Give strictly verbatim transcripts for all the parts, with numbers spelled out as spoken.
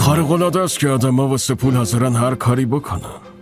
خارق‌العاده است که آدم‌ها واسه پول حاضرن هر کاری بکنن.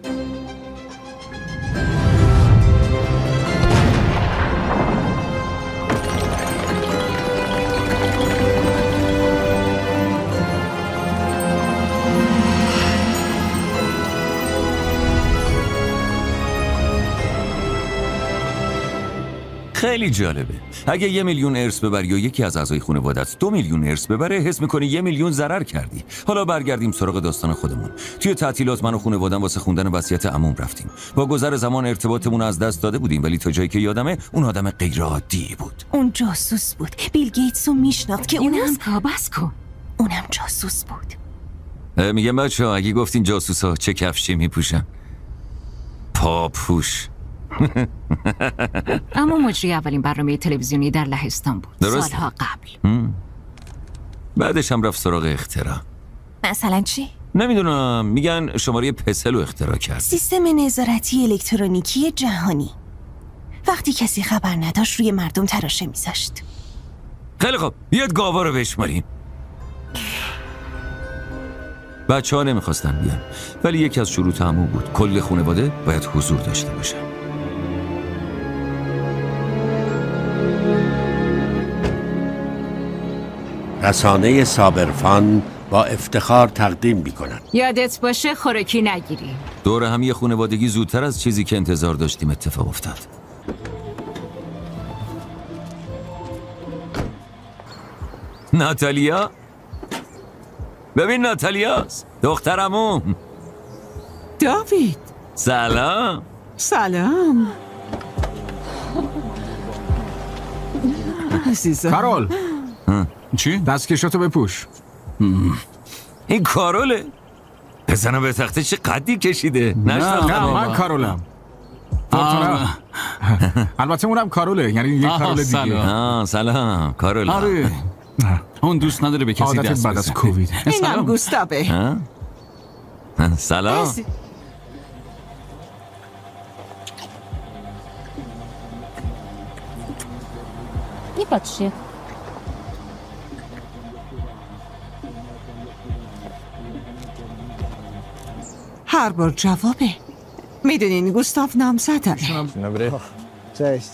خیلی جالبه. اگه یه میلیون ارث ببری و یکی از اعضای خانواده‌ات دو میلیون ارث ببره، حس می‌کنی یه میلیون ضرر کردی. حالا برگردیم سراغ داستان خودمون. توی تعطیلات من و خانواده‌ام واسه خوندن وصیت عموم رفتیم. با گذر زمان ارتباطمون از دست داده بودیم، ولی تا جایی که یادمه اون آدم غیر عادی بود. اون جاسوس بود. بیل گیتس رو میشناخت که اونم کابس کن. اونم جاسوس بود. میگم بچه‌ها اگه گفتین جاسوسا چه کفشی میپوشن؟ پاپوش. اما مجری اولین برنامه تلویزیونی در لهستان بود. درست؟ سالها قبل. هم. بعدش هم رفت سراغ اختراع. مثلا چی؟ نمیدونم، میگن شماره پسل رو اختراع کرد. سیستم نظارتی الکترونیکی جهانی. وقتی کسی خبر نداشت روی مردم تراشه میذاشت. خیلی خوب، بیاد گاوا رو بشماریم. بچه ها نمیخواستن بیان، ولی یکی از شروط عمو بود کل خانواده باید حضور داشته باشه. رسانه سابرفان با افتخار تقدیم می‌کند. یادت باشه خوراکی نگیری. دور هم یه خانوادگی زودتر از چیزی که انتظار داشتیم اتفاق افتاد. ناتالیا؟ ببین ناتالیاست، دختر عموم. داوید سلام. سلام عزیزم. کارول چی؟ دستکشاتو بپوش. این کاروله؟ بزنم به تخته چه قدی کشیده. نه نه من کارولم. البته اونم کاروله، یعنی یه کارول دیگه. آه سلام کارول. آره اون دوست نداره به کسی دست بعد از کووید. اینم گوستاوه. سلام. Nie patrz się. هر بار جوابه. میدونین گوستاف نام زدن. Cześć.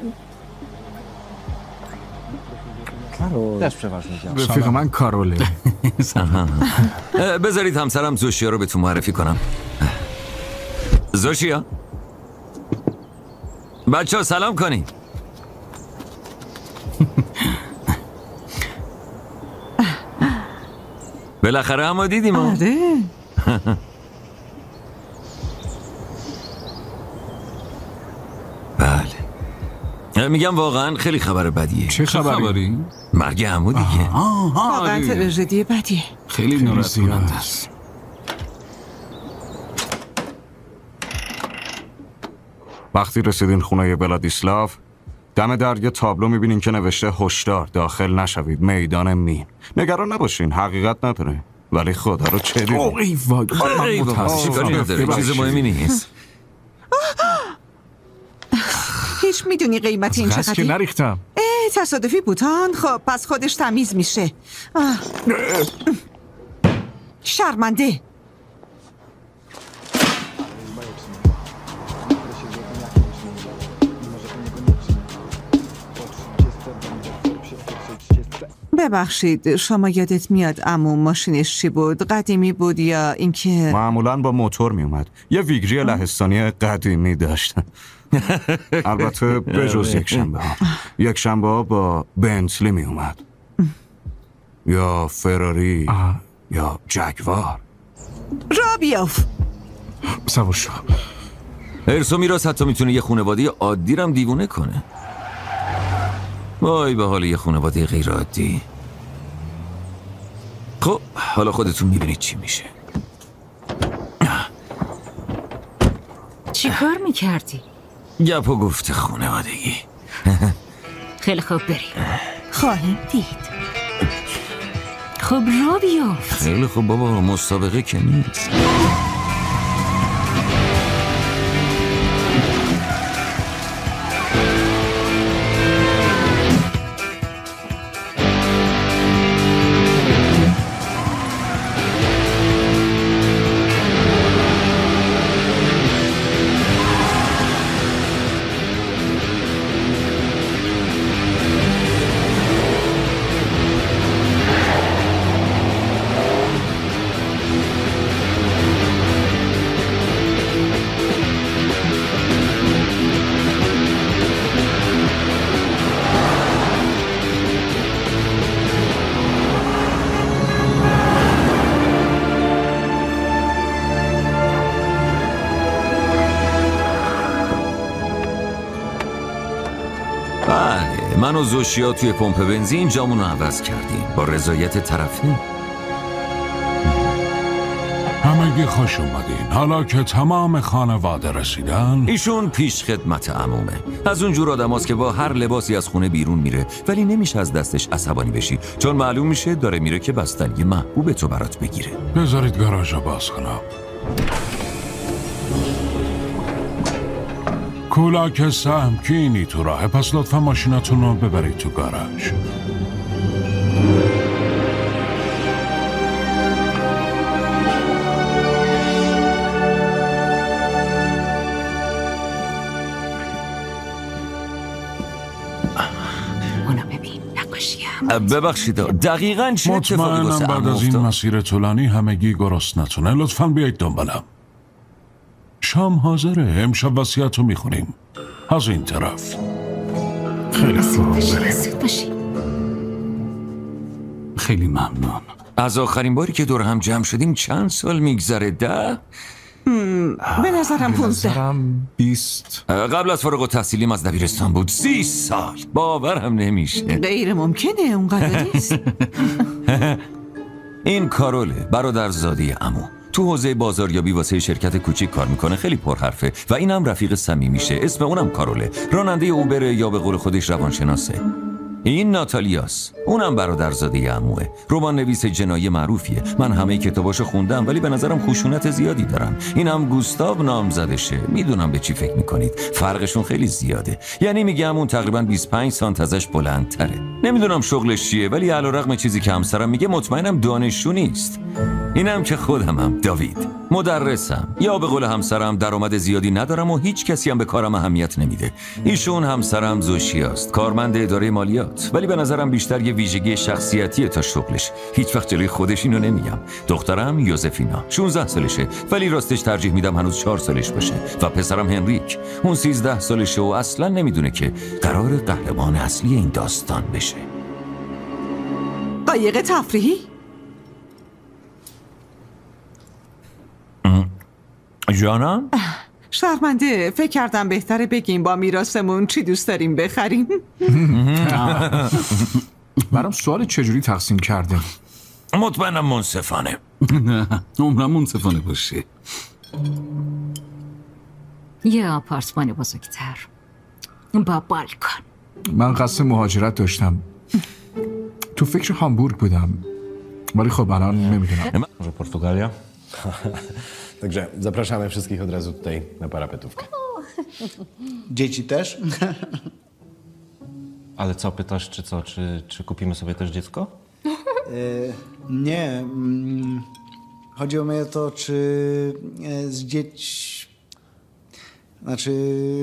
Karol. Też przeważnie działa. رفیق من کاروله. بذارید همسرم زوشیا رو بهتون معرفی کنم. زوشیا بچه ها سلام کنی. بالاخره هم دیدیم. آره بله. میگم واقعا خیلی خبر بدیه. چه خبری؟ مرگ عمو دیگه. واقعا تراژدی بدیه. خیلی ناراحت کننده است. وقتی رسیدین خونه ولادیسلاف، دم در یه تابلو میبینین که نوشته هشدار داخل نشوید، میدان مین. نگران نباشین، حقیقت نداره، ولی خدا رو چه دیدین؟ ای وای ای وای چیز مهمی نیست. هیچ میدونی قیمت این چقدره؟ که نریختم. اه تصادفی بودن؟ خب پس خودش تمیز میشه. آه. شرمنده. ببخشید شما یادت میاد عمو ماشینش چی بود؟ قدیمی بود یا اینکه معمولاً با موتور میومد. یه ویگری لهستانی قدیمی داشت. البته به جز یک شنبه ها. یک شنبه ها با بنتلی میومد، یا فراری آه. یا جگوار. را بیاف سوار شو. ارث و میراث حتی میتونه یه خانواده عادی رم دیوونه کنه. وای به حال یه خانواده غیر عادی. خب حالا خودتون میبینید چی میشه. چی کار میکردی؟ گپ و گفت خانوادگی. خیلی خوب بریم. خواهیم دید. خب را بیافت. خیلی خوب بابا، مسابقه که نیست. من و زوشیا توی پمپ بنزین جامون رو عوض کردیم با رضایت طرفین. همگی خوش اومدین. حالا که تمام خانواده رسیدن، ایشون پیش خدمت عمومه. از اون جور آدماست که با هر لباسی از خونه بیرون میره، ولی نمیشه از دستش عصبانی بشی، چون معلوم میشه داره میره که بستنی محبوب تو برات بگیره. بذارید گاراژ رو باز کنم. کولاک سهمگینی تو راهه، پس لطفا ماشینتون رو ببرید تو گاراژ. ببخشید دقیقاً چه اتفاقی واسه مطمئنم بعد از این مسیر طولانی همگی گرسنتونه. لطفاً بیایید دنبالم. شام حاضره. امشب وصیت رو میخونیم. از این طرف. خیلی خوب. خیلی ممنون. از آخرین باری که دور هم جمع شدیم چند سال میگذره؟ ده؟ به نظرم پونزده. بیست. قبل از فارغ التحصیلیم از دبیرستان بود. سی سال. باورم نمیشه. غیر ممکنه اونقدر نیست. این کاروله، برادرزاده عمو. تو حوزه بازاریابی واسه شرکت کوچیک کار میکنه، خیلی پرحرفه و اینم رفیق صمیمیشه. اسم اونم کاروله، راننده اوبر یا به قول خودش روانشناسه. این ناتالیاس، اونم برادرزاده عموه. رمان نویس جنایی معروفیه. من همه کتاباشو خوندم ولی به نظرم خشونت زیادی دارن. اینم گوستاو نامزدشه. میدونم به چی فکر میکنید. فرقشون خیلی زیاده. یعنی میگم اون تقریبا بیست و پنج سانت ازش بلندتره. نمیدونم شغلش چیه ولی علیرغم چیزی که همسرم میگه مطمئنم دانشجو نیست. اینم که خودمم، داوید، مدرسم. یا به قول همسرم درآمد زیادی ندارم و هیچ کسی هم به کارم اهمیت نمیده. ایشون همسرم زوشیاست، کارمند اداره مالیات، ولی به نظرم بیشتر یه ویژگی شخصیتیه تا شغلش. هیچ وقت جلوی خودش اینو نمیگم. دخترم یوزفینا شانزده سالشه، ولی راستش ترجیح میدم هنوز چهار سالش باشه. و پسرم هنریک، اون سیزده سالشه و اصلا نمیدونه که قرار قهرمان اصلی این داستان بشه. قایق تفریحی؟ جانم؟ شرمنده. فکر کردم بهتره بگیم با میراثمون چی دوست داریم بخریم. برام سوال چجوری تقسیم کرده؟ مطمئنم منصفانه. عمرم منصفانه باشه. یه آپارتمان بزرگتر با بالکن. من قصد مهاجرت داشتم. تو فکر هامبورگ بودم ولی خب الان نمیدونم. Może Portugalia? Także zapraszamy wszystkich od razu tutaj na parapetówkę. Dzieci też? Ale co, pytasz, czy co, czy, czy kupimy sobie też dziecko? Nie. mm, Chodzi o mnie to, czy e, z dzieci... Znaczy...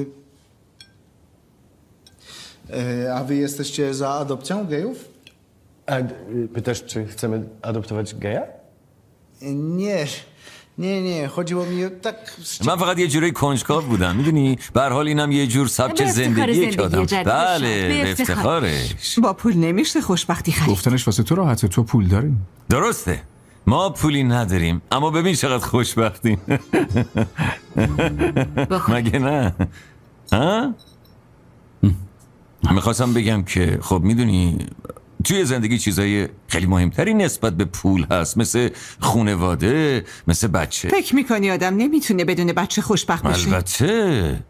E, A wy jesteście za adopcją gejów? A pytasz, czy chcemy adoptować geja? Nie. نه نه chodziło mi tak. من فقط یه جوری کنجکاو بودم، میدونی؟ به هر حال اینم یه جور سبک زندگی که آدم. بله، به افتخارش. با پول نمیشه خوشبختی خرید. گفتنش واسه تو راحته، تو پول داری. درسته. ما پولی نداریم اما ببین چقدر خوشبختیم. مگه نه؟ ها؟ میخواستم بگم که خب میدونی توی زندگی چیزای خیلی مهمتری نسبت به پول هست، مثل خانواده، مثل بچه. فکر میکنی آدم نمیتونه بدون بچه خوشبخت باشه؟ البته.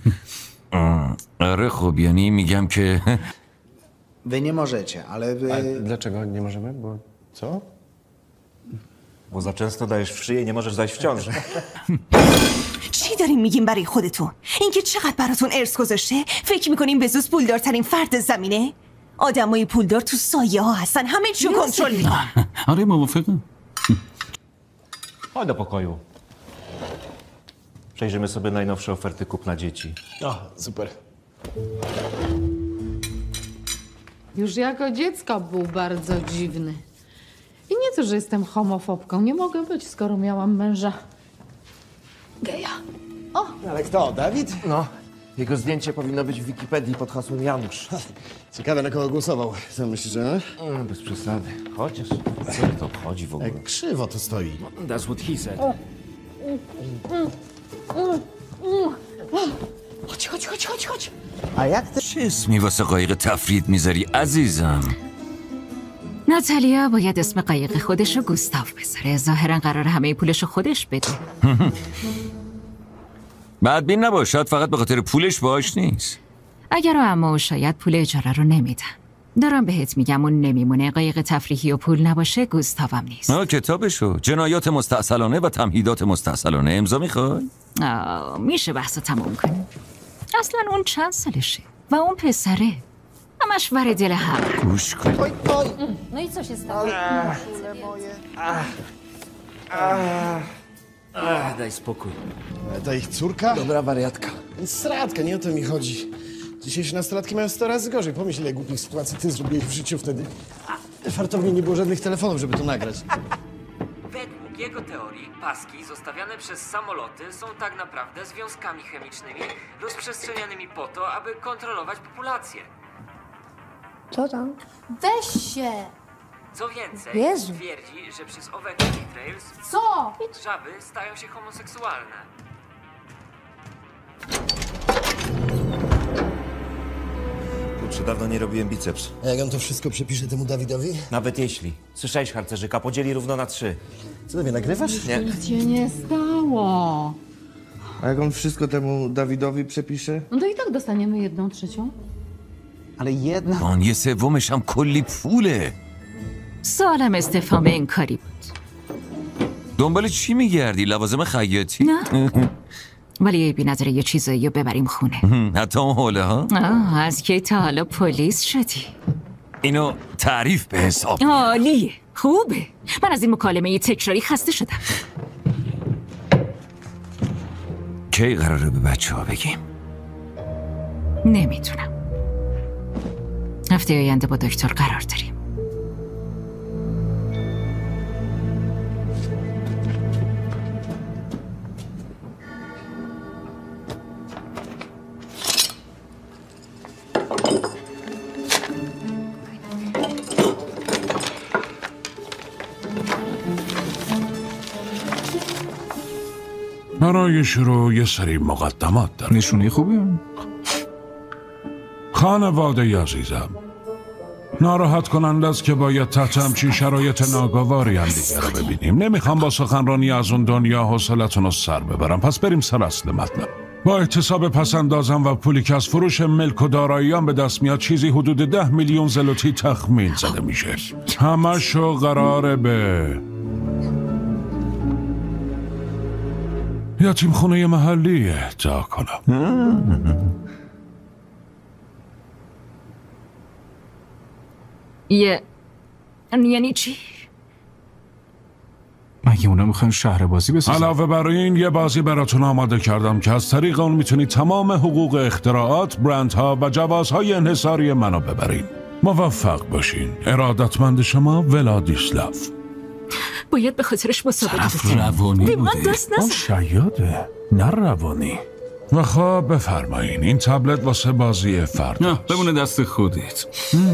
آره خب یعنی میگم که Wy nie możecie, ale wy... A dlaczego nie możemy? Bo co? Bo za często dajesz w szyję i nie możesz zajść w ciążę. چی داریم میگیم برای خودتون؟ اینکه چقدر براتون ارث گذاشته؟ فکر میکنیم بزوس پولدارترین فرد زمینه؟ آدمای پولدار تو سایه ها هستن، همه چیو کنترل میکنن. آره موافقم. Chodź do pokoju. Przejrzymy sobie najnowsze oferty kupna dzieci. O, super. Już jako dziecko był bardzo dziwny. I nie to, że jestem homofobką. Nie mogę być, skoro miałam męża geja. O! Ale kto? Dawid? No, jego zdjęcie powinno być w Wikipedii pod hasłem Janusz. Ciekawe, na kogo głosował. Co myślisz, że? Mm, bez przesady. Chociaż, co to obchodzi w ogóle? Jak krzywo to stoi. That's what he said. chodź, chodź, chodź, chodź, chodź. A jak ty... چه اسمی واسه قایق تفرید میذاری عزیزم؟ ناتالیا باید اسم قایق خودش رو گوستاف بذاره. ظاهرا قرار همه پولش رو خودش بده. بدبین نباش، شاید فقط به خاطر پولش باش نیست. اگر اما شاید پول اجاره رو نمیدن. دارم بهت میگم اون نمیمونه. قایق تفریحی و پول نباشه گوستاوم نیست. آه کتابشو، جنایات مستعصلانه و تمهیدات مستعصلانه. امضا میخوای؟ آه میشه بحثو تموم کنیم. اصلا اون چند سالشه و اون پسره همش ور دل هم. گوش کن. No i co się stało? Ach, daj spokój. To ich córka? Dobra wariatka. Sratka, nie o to mi chodzi. Dzisiejsze nastolatki mają sto razy gorzej. Pomyśl, ile głupich sytuacji ty zrobiłeś w życiu wtedy. Fartownie nie było żadnych telefonów, żeby to nagrać. Według jego teorii paski zostawiane przez samoloty są tak naprawdę związkami chemicznymi rozprzestrzenianymi po to, aby kontrolować populację. Co tam? Weź się! Co więcej, Jezu. twierdzi, że przez owe chemtrails Co? żaby stają się homoseksualne. Kurczę, dawno nie robiłem biceps. A jak on to wszystko przepisze temu Dawidowi? Nawet jeśli. Słyszałeś, harcerzyka, podzieli równo na trzy. Co, mnie nagrywasz? Nie. Nic się nie stało. A jak on wszystko temu Dawidowi przepisze? No to i tak dostaniemy jedną trzecią. Ale jedna... آن یه سومش هم کلی پوله. سوالم استفهام انکاری بود. دنبال چی میگردی؟ لوازم خیاطی؟ نه. ولی بی نظره یه چیزایی رو ببریم خونه. حتی اون حوله ها؟ آه از کی تا حالا پلیس شدی؟ اینو تعریف به حساب. عالیه، خوبه. من از این مکالمه تکراری خسته شدم. کی قراره به بچه ها بگیم؟ نمیتونم. هفته آینده با دکتر قرار داریم. برای شروع یه سری مقدمات دارم. نشونه خوبی هم؟ خانواده عزیزم، ناراحت کننده است که باید تحت همچین شرایط ناگواری هم دیگه رو ببینیم. نمیخوام با سخنرانی از اون دنیا حوصلتون رو سر ببرم، پس بریم سر اصل مطلب. با احتساب پسندازم و پولی که از فروش ملک و داراییام به دست میاد چیزی حدود ده میلیون زلوتی تخمین زده میشه. همشو قراره به یتیم خونه محلی اهدا کنم. یه یعنی چی؟ مگه اونا میخوان شهر بازی بسازن؟ علاوه بر این یه بازی براتون آماده کردم که از طریق اون میتونید تمام حقوق اختراعات، برندها و جوازهای انحصاری منو ببرین. موفق باشین. ارادتمند شما، ولادیسلاف. باید به خاطرش مسابقه طرف روانی بوده. دست اون شیاده، نه روانی. و خب بفرمایین، این تبلت واسه بازی فرد. نه بمونه دست خودت.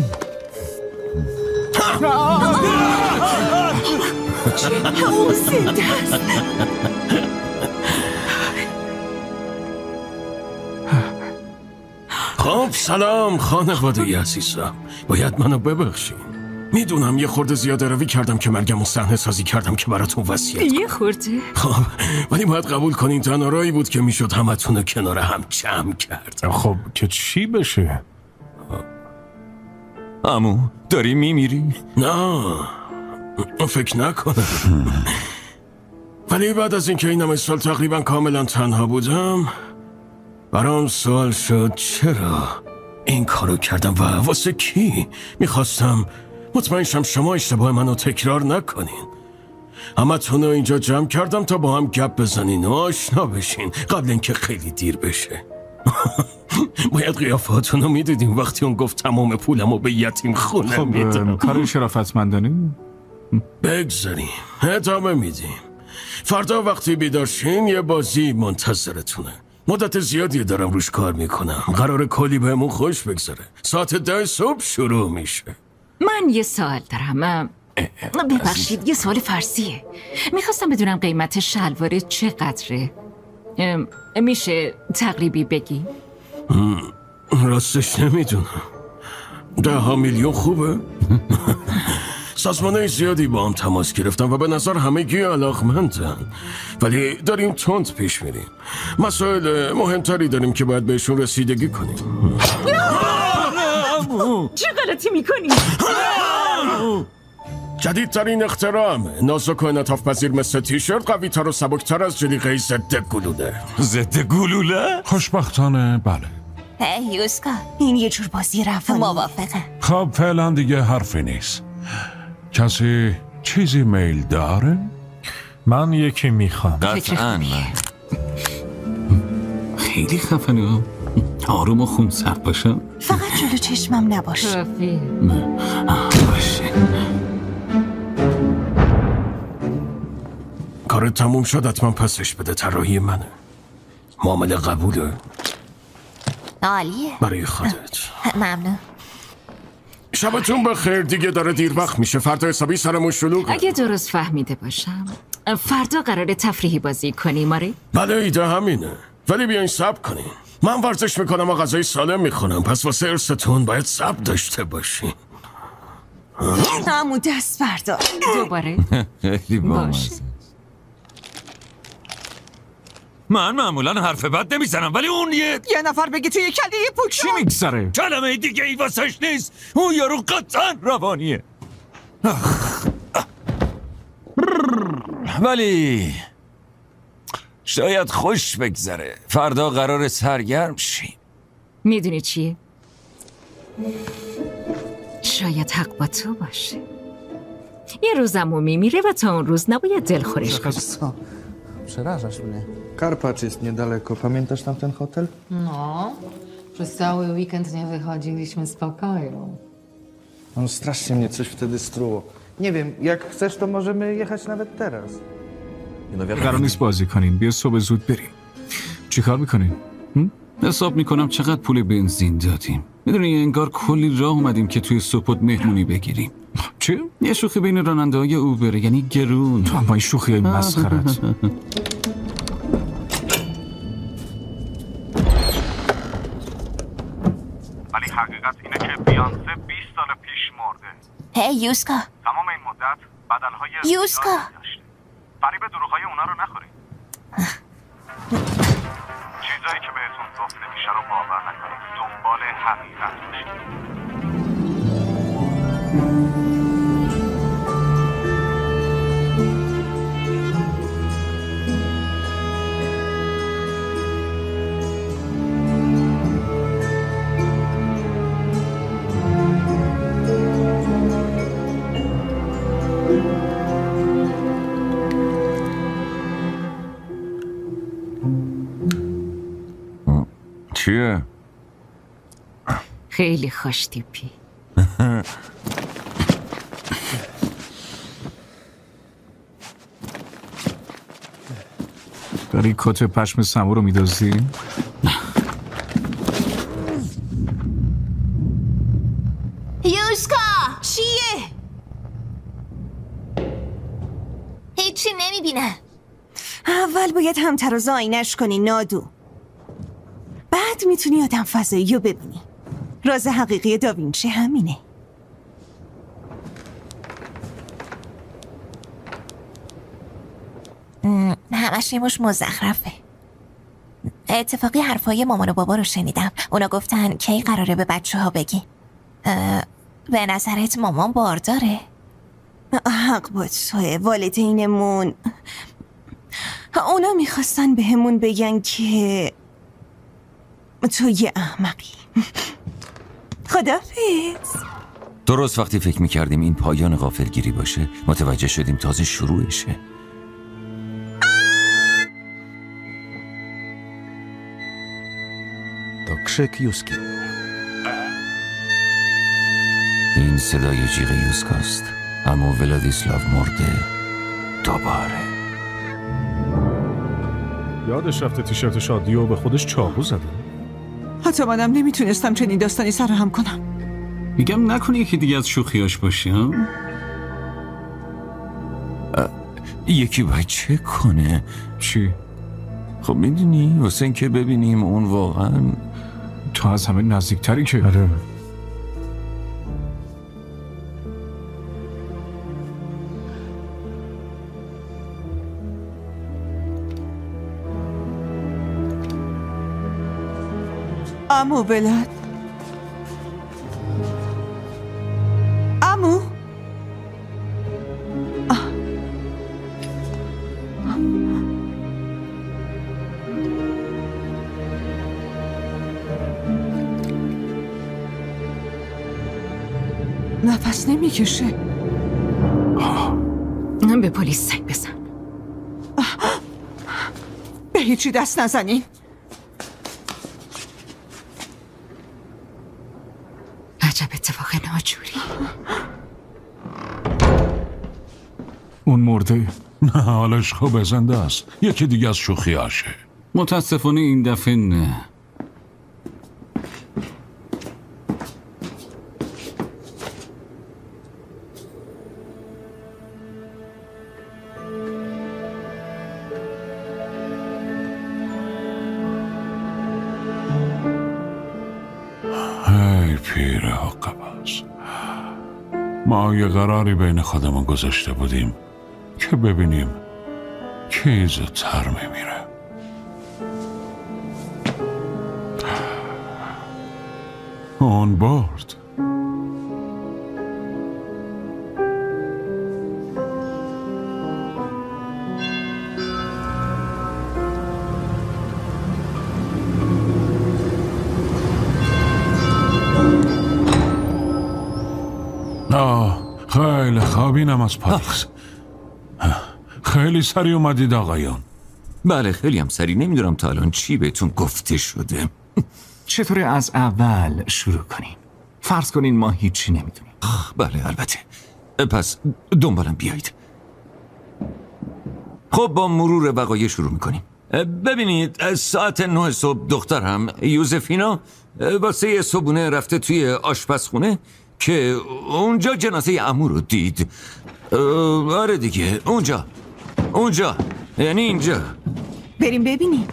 خب سلام خانواده عزیزم، باید منو ببخشین. میدونم یه خورده زیاده روی کردم که مرگمو صحنه سازی کردم که براتون وصیت کنم. یه خورده؟ خب ولی باید قبول کنین تنها راهی بود که میشد همتون رو کنار هم جمع کرد. خب که چی بشه؟ عمو داری میمیری؟ نه فکر نکنم. ولی بعد از اینکه این همه سال تقریبا کاملا تنها بودم برام سوال شد چرا این کارو کردم و واسه کی. میخواستم مطمئن شم شما اشتباه منو تکرار نکنین. همتون رو اینجا جمع کردم تا با هم گپ بزنین و آشنا بشین قبل اینکه خیلی دیر بشه. باید قیافاتون رو میدیدیم وقتی اون گفت تمام پولمو به یتیم خونه خب میدم. کار شرافتمندانه بگذاریم ادامه میدیم. فردا وقتی بیدارشین یه بازی منتظرتونه. مدت زیادی دارم روش کار میکنم. قرار کلی بهمون خوش بگذاره. ساعت ده صبح شروع میشه. من یه سوال دارم. ببخشید یه سوال فرسیه. میخواستم بدونم قیمت شلوار چقدره. ام، میشه تقریبی بگی؟ راستش نمیدونم. ده ها میلیون خوبه؟ سازمانهای زیادی با هم تماس گرفتن و به نظر همگی علاقمندن، ولی داریم تند پیش میریم. مسائل مهمتری داریم که باید بهشون رسیدگی کنیم. چه غلطی میکنی؟ جدیدترین اختراعم نازک و انعطاف پذیر مثل تیشرت، قوی تر و سبکتر از جلیقه ضد گلوله. ضد گلوله؟ خوشبختانه بله. هی یوسکا، این یه جور بازی روانی. موافقه. خب فعلا دیگه حرفی نیست. کسی چیزی میل داره؟ من یکی میخوام. قطعاً من. خیلی خفنه. آروم و خونسرد باشم. فقط جلو چشمم نباش. باشه. کارت تموم شد، حتما پسش بده. طراحی منه. معامله قبوله. عالیه. برای خودت. ممنون. شبتون بخیر، دیگه داره دیر وقت میشه. فردا حسابی سرمون شلوغه. اگه درست فهمیده باشم فردا قراره تفریحی بازی کنیم آره؟ بله ایده همینه، ولی بیاین صبر کنین. من ورزش میکنم و غذای سالم میخونم، پس واسه ارستون باید صبر داشته باشین. همون دست بردار. دوباره؟ خیلی بامزه. من معمولا حرف بد نمیزنم، ولی اون یه یه نفر بگی توی کله پوک چی میگذره؟ کلمه دیگه ای واسش نیست. اون یارو قطعا روانیه. ولی شاید خوش بگذره. فردا قرار سرگرم شیم. میدونی چیه؟ شاید حق با تو باشه. یه روز عمومی میره و تا اون روز nabija دلخورش کنی. Przerażasz mnie. Karpacz jest niedaleko. Pamiętasz tam ten hotel? No, przez cały weekend nie wychodziliśmy z pokoju. No strasznie mnie coś wtedy struło. Nie wiem, jak chcesz, to możemy jechać nawet teraz. قرار نیست بازی کنیم. بیا صبح زود بریم. چی کار میکنیم؟ حساب میکنم چقدر پول بنزین دادیم. میدونی انگار کلی راه اومدیم که توی سپوت مهمونی بگیریم. چی؟ یه شوخی بین راننده های اوبره، یعنی گرون. تو هم با این شوخی های مسخرت. ولی حقیقت اینه که بیانسه بیست سال پیش مرده. هی یوسکا. تمام این مدت بدلهای یوسکا. فریب دروغای اونا رو نخورید. چیزایی که بهتون گفته میشه رو باور نکنید. دنبال حقیقت باشید. چیه؟ خیلی خوش تیپی. داری کت پشم سمو رو میدازی؟ یوسکا چیه؟ هیچی نمیبینم. اول باید همتراز آینش کنی نادو، بعد میتونی آدم فضایی رو ببینی. راز حقیقی داوینچی همینه. همش یه مش مزخرفه. اتفاقی حرفای مامان و بابا رو شنیدم. اونا گفتن کی قراره به بچه ها بگی؟ به نظرت مامان بارداره؟ حق با توه. والدینمون اونا میخواستن به همون بگن که تو یه احمقی. خدافظ. درست وقتی فکر میکردیم این پایان غافلگیری باشه، متوجه شدیم تازه شروعشه. To krzyk Juski. این صدای جیغ یوسکاست. اما ولادیسلاو مرده دوباره. یادش رفته تیشرت شادی و به خودش چاقو زده. حتی منم نمیتونستم چنین داستانی سرهم کنم. میگم نکنی یکی دیگه از شوخیاش باشی ها؟ یکی باید چه کنه؟ چی؟ خب میدونی حسین که ببینیم اون واقعا تو از همه نزدیکتری که آره. عمو بلد عمو نفس نمیکشه. به پلیس زنگ بزن. به هیچی دست نزنین. عجب اتفاق ناجوری. اون مرده؟ نه حالش خوبه، زنده است. یکی دیگه از شوخیاشه. متاسفانه این دفعه نه. ای پیر حقباز، ما یه قراری بین خودمون گذاشته بودیم که ببینیم کی زودتر میمیره. اون برد. آه خیلی خوابینم از پاریس. خیلی سریع اومدید آقایون. بله خیلی هم سریع. نمیدونم تا الان چی بهتون گفته شده. چطوره از اول شروع کنیم؟ فرض کنین ما هیچی نمیدونیم. بله البته. پس دنبالم بیایید. خب با مرور وقایع شروع میکنیم. ببینید ساعت نه صبح دخترم یوزفینا واسه صبحونه رفته توی آشپزخونه که اونجا جنازه عمو رو دید. آره دیگه اونجا اونجا یعنی اینجا. بریم ببینیم.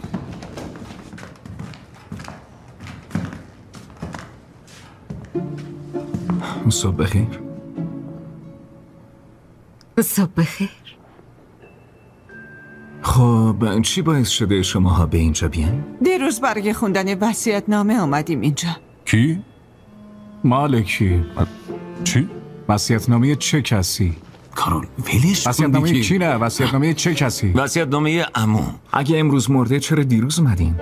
صبح بخیر. صبح بخیر. خب چی باعث شده شماها به اینجا بیان؟ دیروز برای خوندن وصیت‌نامه آمدیم اینجا. کی؟ مالکی. چی؟ وصیت‌نامه چه کسی؟ کارول ولش وصیت‌نامه کی نه؟ وصیت‌نامه چه کسی؟ وصیت‌نامه عمو. اگه امروز مرده چرا دیروز اومدین؟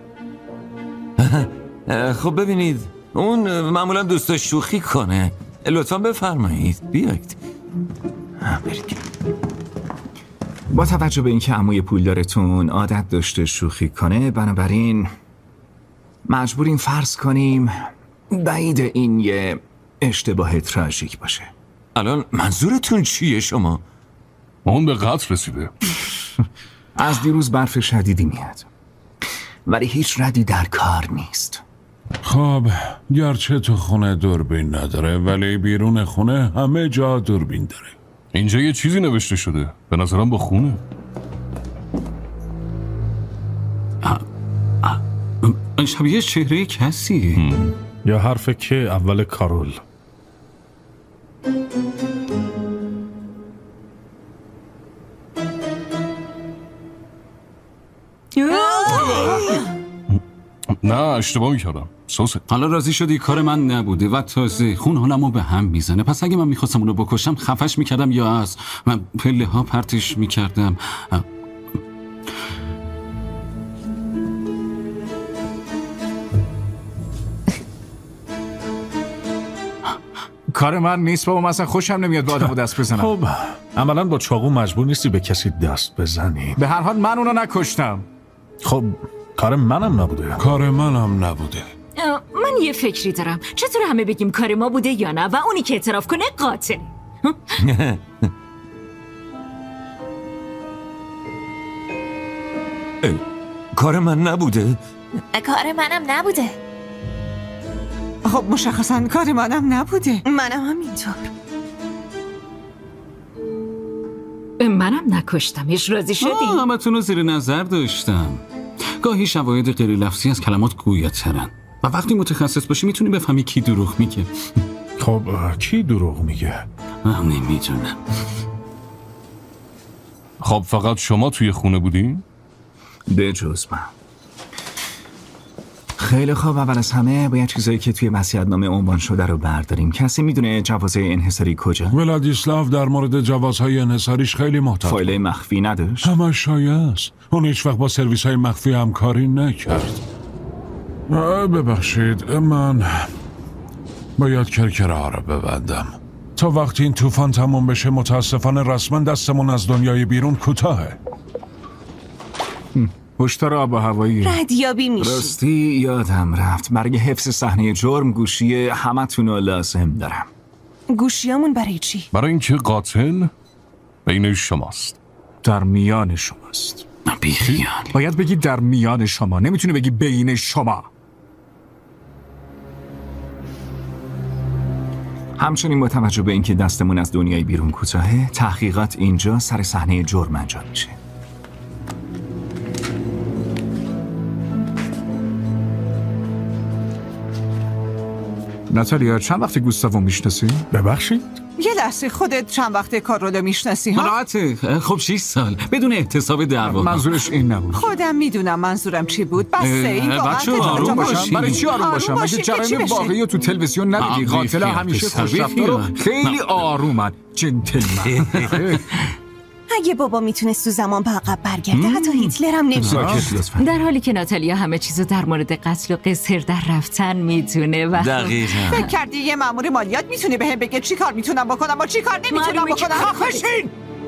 خب ببینید اون معمولا دوست شوخی کنه. لطفا بفرمایید بیایید. برید. با توجه به اینکه عموی پولدارتون عادت داشته شوخی کنه، بنابراین مجبوریم فرض کنیم بعید این یه اشتباه تراژیک باشه. الان منظورتون چیه شما؟ اون به قتل رسیده. از دیروز برف شدیدی میاد ولی هیچ ردی در کار نیست. خب گرچه تو خونه دوربین نداره ولی بیرون خونه همه جا دوربین داره. اینجا یه چیزی نوشته شده، به نظرم با خونه. شبیه چهره کسی. یا حرف که اول کارول. نه اشتباه میکردم. سوسه. حالا راضی شدی کار من نبوده و تازه خون حالمو به هم میزنه. پس اگه من میخواستم اونو بکشم خفش میکردم یا از من پله ها پرتش میکردم. کار من نیست بابا، مثلا خوشم نمیاد با آدمو دست بزنم. خب عملا با چاقو مجبور نیستی به کسی دست بزنی. به هر حال من اونو نکشتم. خب کار منم نبوده. کار منم نبوده. من یه فکری دارم. چطور همه بگیم کار ما بوده یا نه و اونی که اعتراف کنه قاتل؟ کار من نبوده؟ کار منم نبوده. خب مشخصا کار منم نبوده. منم همینطور. منم نکشتمش. راضی شدی؟ همتون رو زیر نظر داشتم. گاهی شواهد غیر لفظی از کلمات گویاترن و وقتی متخصص باشی میتونی بفهمی کی دروغ میگه. خب کی دروغ میگه؟ من نمیدونم. خب فقط شما توی خونه بودین؟ به جز من. خیلی خوب، اول از همه باید چیزایی که توی وصیت‌نامه عنوان شده رو برداریم. کسی میدونه جواز انحصاری کجا؟ ولادیسلاو در مورد جوازهای انحصاریش خیلی محتاط. فایل مخفی نداشت؟ همه شایع است. اون هیچ وقت با سرویس های مخفی همکاری نکرد. ببخشید، من باید کرکره ها رو ببندم. تا وقتی این طوفان تموم بشه متاسفانه رسما دستمون از دنیای بیرون کوتاهه. هشدار آب و هوایی. ردیابی میشی. راستی یادم رفت، برای حفظ صحنه جرم گوشی همتون رو لازم دارم. گوشیامون برای چی؟ برای اینکه قاتل بین شماست. در میان شماست. بیخیال. باید بگی در میان شما، نمیتونی بگی بین شما. همچنین با توجه به اینکه دستمون از دنیای بیرون کوتاهه، تحقیقات اینجا سر صحنه جرم انجام میشه. ناتالیا، چند وقت گوستاوو میشناسی؟ ببخشید؟ یه لحظه، خودت چند وقت کارولو میشناسی ها؟ راحته. خب شش سال بدون احتساب دعوا. منظورش این نبود. خودم میدونم منظورم چی بود. بس این واقعا بچه آروم باشین. برای چی آروم باشم؟ مگه جرایم واقعی رو تو تلویزیون ندیدی؟ قاتل همیشه خوشرفتار و خیلی آرومن. جنتلمن. اگه بابا میتونست تو زمان به عقب برگرده حتی هیتلر هم نمیتونه. در حالی که ناتالیا همه چیزو در مورد قتل و قصر در رفتن میدونه و دقیقاً. فکر کردی یه مأمور مالیات میتونه بهم بگه چی کار میتونم بکنم و چی کار نمیتونم بکنم؟ خفشین!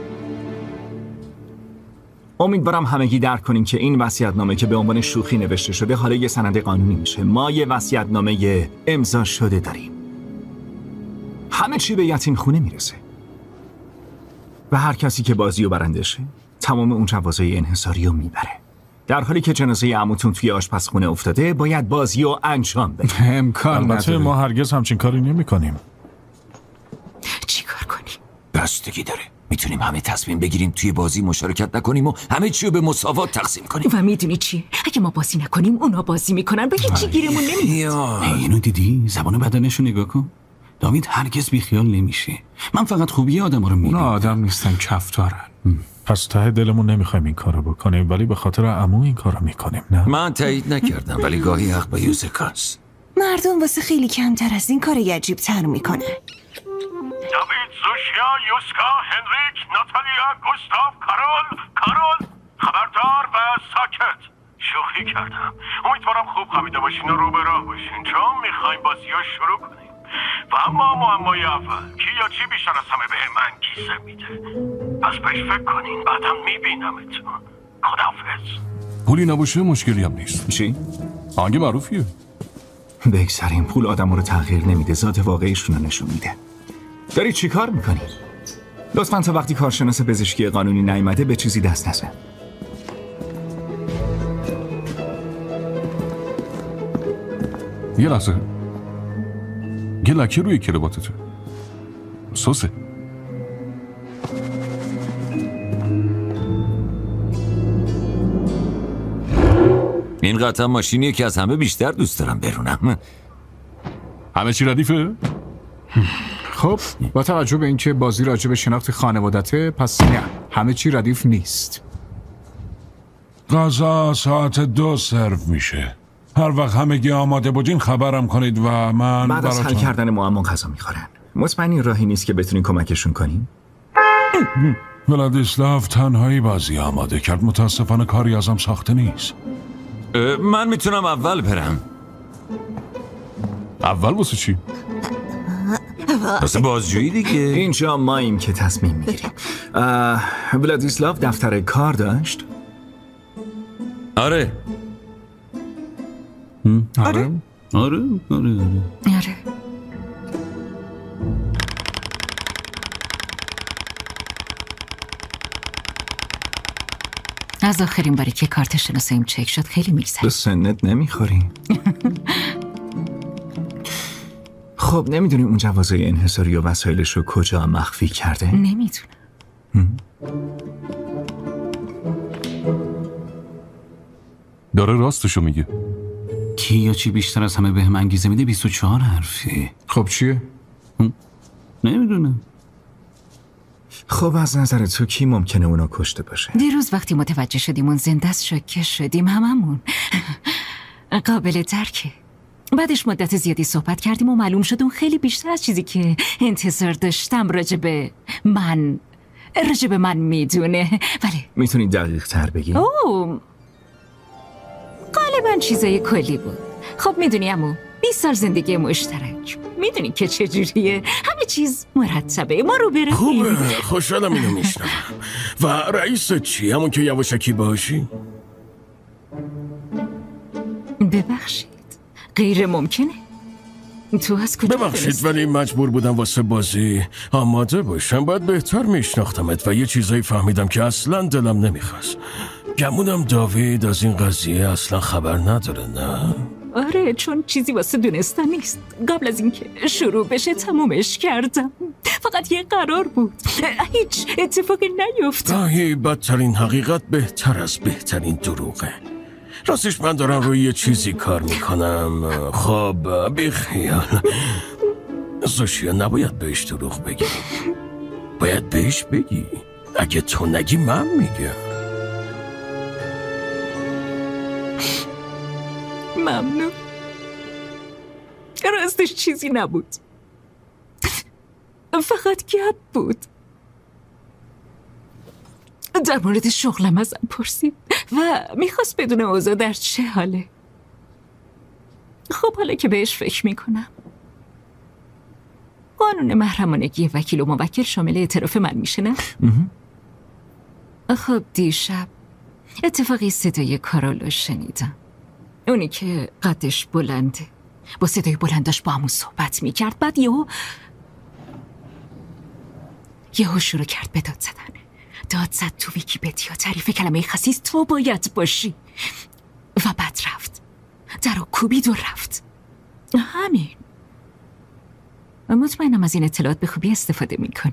امیدوارم همگی درک کنین که این وصیت‌نامه که به عنوان شوخی نوشته شده حالا یه سند قانونی میشه. ما یه وصیت‌نامه امضا شده داریم. همه چی به یتیم خونه میرسه. و هر کسی که بازی رو برنده شه تمام اون جوازهای انحصاری رو میبره. در حالی که جنازه عموتون توی آشپزخونه افتاده باید بازی رو انجام بده. امکان البته ما هرگز همچین کاری نمی کنیم. چی کار کنیم؟ بستگی داره. میتونیم همه تصمیم بگیریم توی بازی مشارکت نکنیم و همه چی رو به مساوات تقسیم کنیم. و میدونی چی؟ اگه ما بازی نکنیم اونا بازی میکنن و هیچی گیرمون نمیاد. اینو دیدی؟ زبان بدنشو نگاه کن. داوید هرگز بیخیال نمیشه. من فقط خوبی آدم رو میبینم. اونا آدم نیستن، کفتارن. پس ته دلمون نمیخوایم این کارو بکنیم ولی به خاطر عمو این کارو میکنیم. نه من تایید نکردم ولی گاهی حق با یوزکاست. مردم واسه خیلی کمتر از این کار عجیب تر میکنه. داوید، زوشیا، یوسکا، هنریک، ناتالیا، گوستاف، کارول، کارول، خبردار و ساکت. شوخی کردم. امیدوارم خوب خوابیده باشین و رو به راه باشین چون میخوایم بازی ها شروع کنیم. و اما معمای اول، کی یا چی بیشتر از همه به من گیسه میده؟ پس بهش فکر کنین، بعدم میبینمتون. خداحافظ. پولی نباشه مشکلی هم نیست. چی؟ آهنگ معروفیه. بگذاریم، پول آدم رو تغییر نمیده، ذات واقعیشون رو نشون میده. داری چی کار میکنی؟ لطفاً تا وقتی کارشناس پزشکی قانونی نیامده به چیزی دست نزن. یه لحظه. یه لکه روی کراواتته. سوسه. این قطعا ماشینیه که از همه بیشتر دوست دارم برونم. همه چی ردیفه؟ خب با توجه به اینکه بازی راجع به شناخت خانوادته، پس نه، همه چی ردیف نیست. غذا ساعت دو سرو میشه. هر وقت همگی آماده بودین خبرم کنید و من بعد از حل براتون... کردن معما غذا میخورن. مطمئنی راهی نیست که بتونین کمکشون کنین؟ ولادیسلاو تنهایی بازی آماده کرد. متاسفانه کاری ازم ساخته نیست. من میتونم اول برم. اول واسه چی؟ واسه بازجویی دیگه. اینجا ماییم که تصمیم میگیریم. ولادیسلاو دفتر کار داشت؟ آره. آره؟ آره آره آره. از آخرین باری که کارت شناساییم چک شد خیلی میگذره. به سنت نمیخوری. خب نمیدونی اون جوازه انحصاری و وسایلش رو کجا مخفی کرده؟ نمیدونم. داره راستشو میگه. کی یا چی بیشتر از همه بهم انگیزه میده؟ بیست و چهار حرفی. خب چیه؟ نمیدونم. خب از نظر تو کی ممکنه اونا کشته باشه؟ دیروز وقتی متوجه شدیم اون زنده است شوکه شدیم هممون. قابل درکه. بعدش مدت زیادی صحبت کردیم و معلوم شد اون خیلی بیشتر از چیزی که انتظار داشتم راجب من راجب من میدونه. ولی میتونی دقیق تر بگی؟ اوه غالبا چیزای کلی بود. خب میدونی عمو، بیست سال زندگی مشترک، میدونی که چجوریه، همه چیز مرتبه، ما رو بریم. خوبه، خوشحالم اینو میشنم. و رئیس چی؟ همون که یواشکی باشی؟ ببخشید غیر ممکنه. تو از کجا ببخشید دونستی؟ ولی مجبور بودم واسه بازی آماده باشم. باید بهتر میشناختمت و یه چیزایی فهمیدم که اصلا دلم نمیخواست. گمونم داوید از این قضیه اصلا خبر نداره، نه؟ آره، چون چیزی واسه دونستن نیست. قبل از اینکه شروع بشه تمومش کردم. فقط یه قرار بود، هیچ اتفاقی نیفتاد. گاهی بدترین حقیقت بهتر از بهترین دروغه. راستش من دارم روی یه چیزی کار میکنم. خب بیخیال، زوشیا نباید بهش دروغ بگی. باید بهش بگی. اگه تو نگی من میگم. ممنون. راستش چیزی نبود، فقط گپ بود. در مورد شغلم ازم پرسید و میخواست بدون اوضاع در چه حاله. خب حالا که بهش فکر میکنم، قانون محرمانگی وکیل و موکل شامل اعتراف من میشه، نه؟ خب دیشب اتفاقی صدای کارولو شنیدم. اونی که قدش بلنده، با صدای بلندش با همون صحبت میکرد. بعد یهو یهو شروع کرد به داد زدن. داد زد تو ویکی‌پدیا تعریف کلمه خسیس تو باید باشی. و بعد رفت، در رو کوبید و رفت. همین. مطمئنم از این اطلاعات به خوبی استفاده میکنی.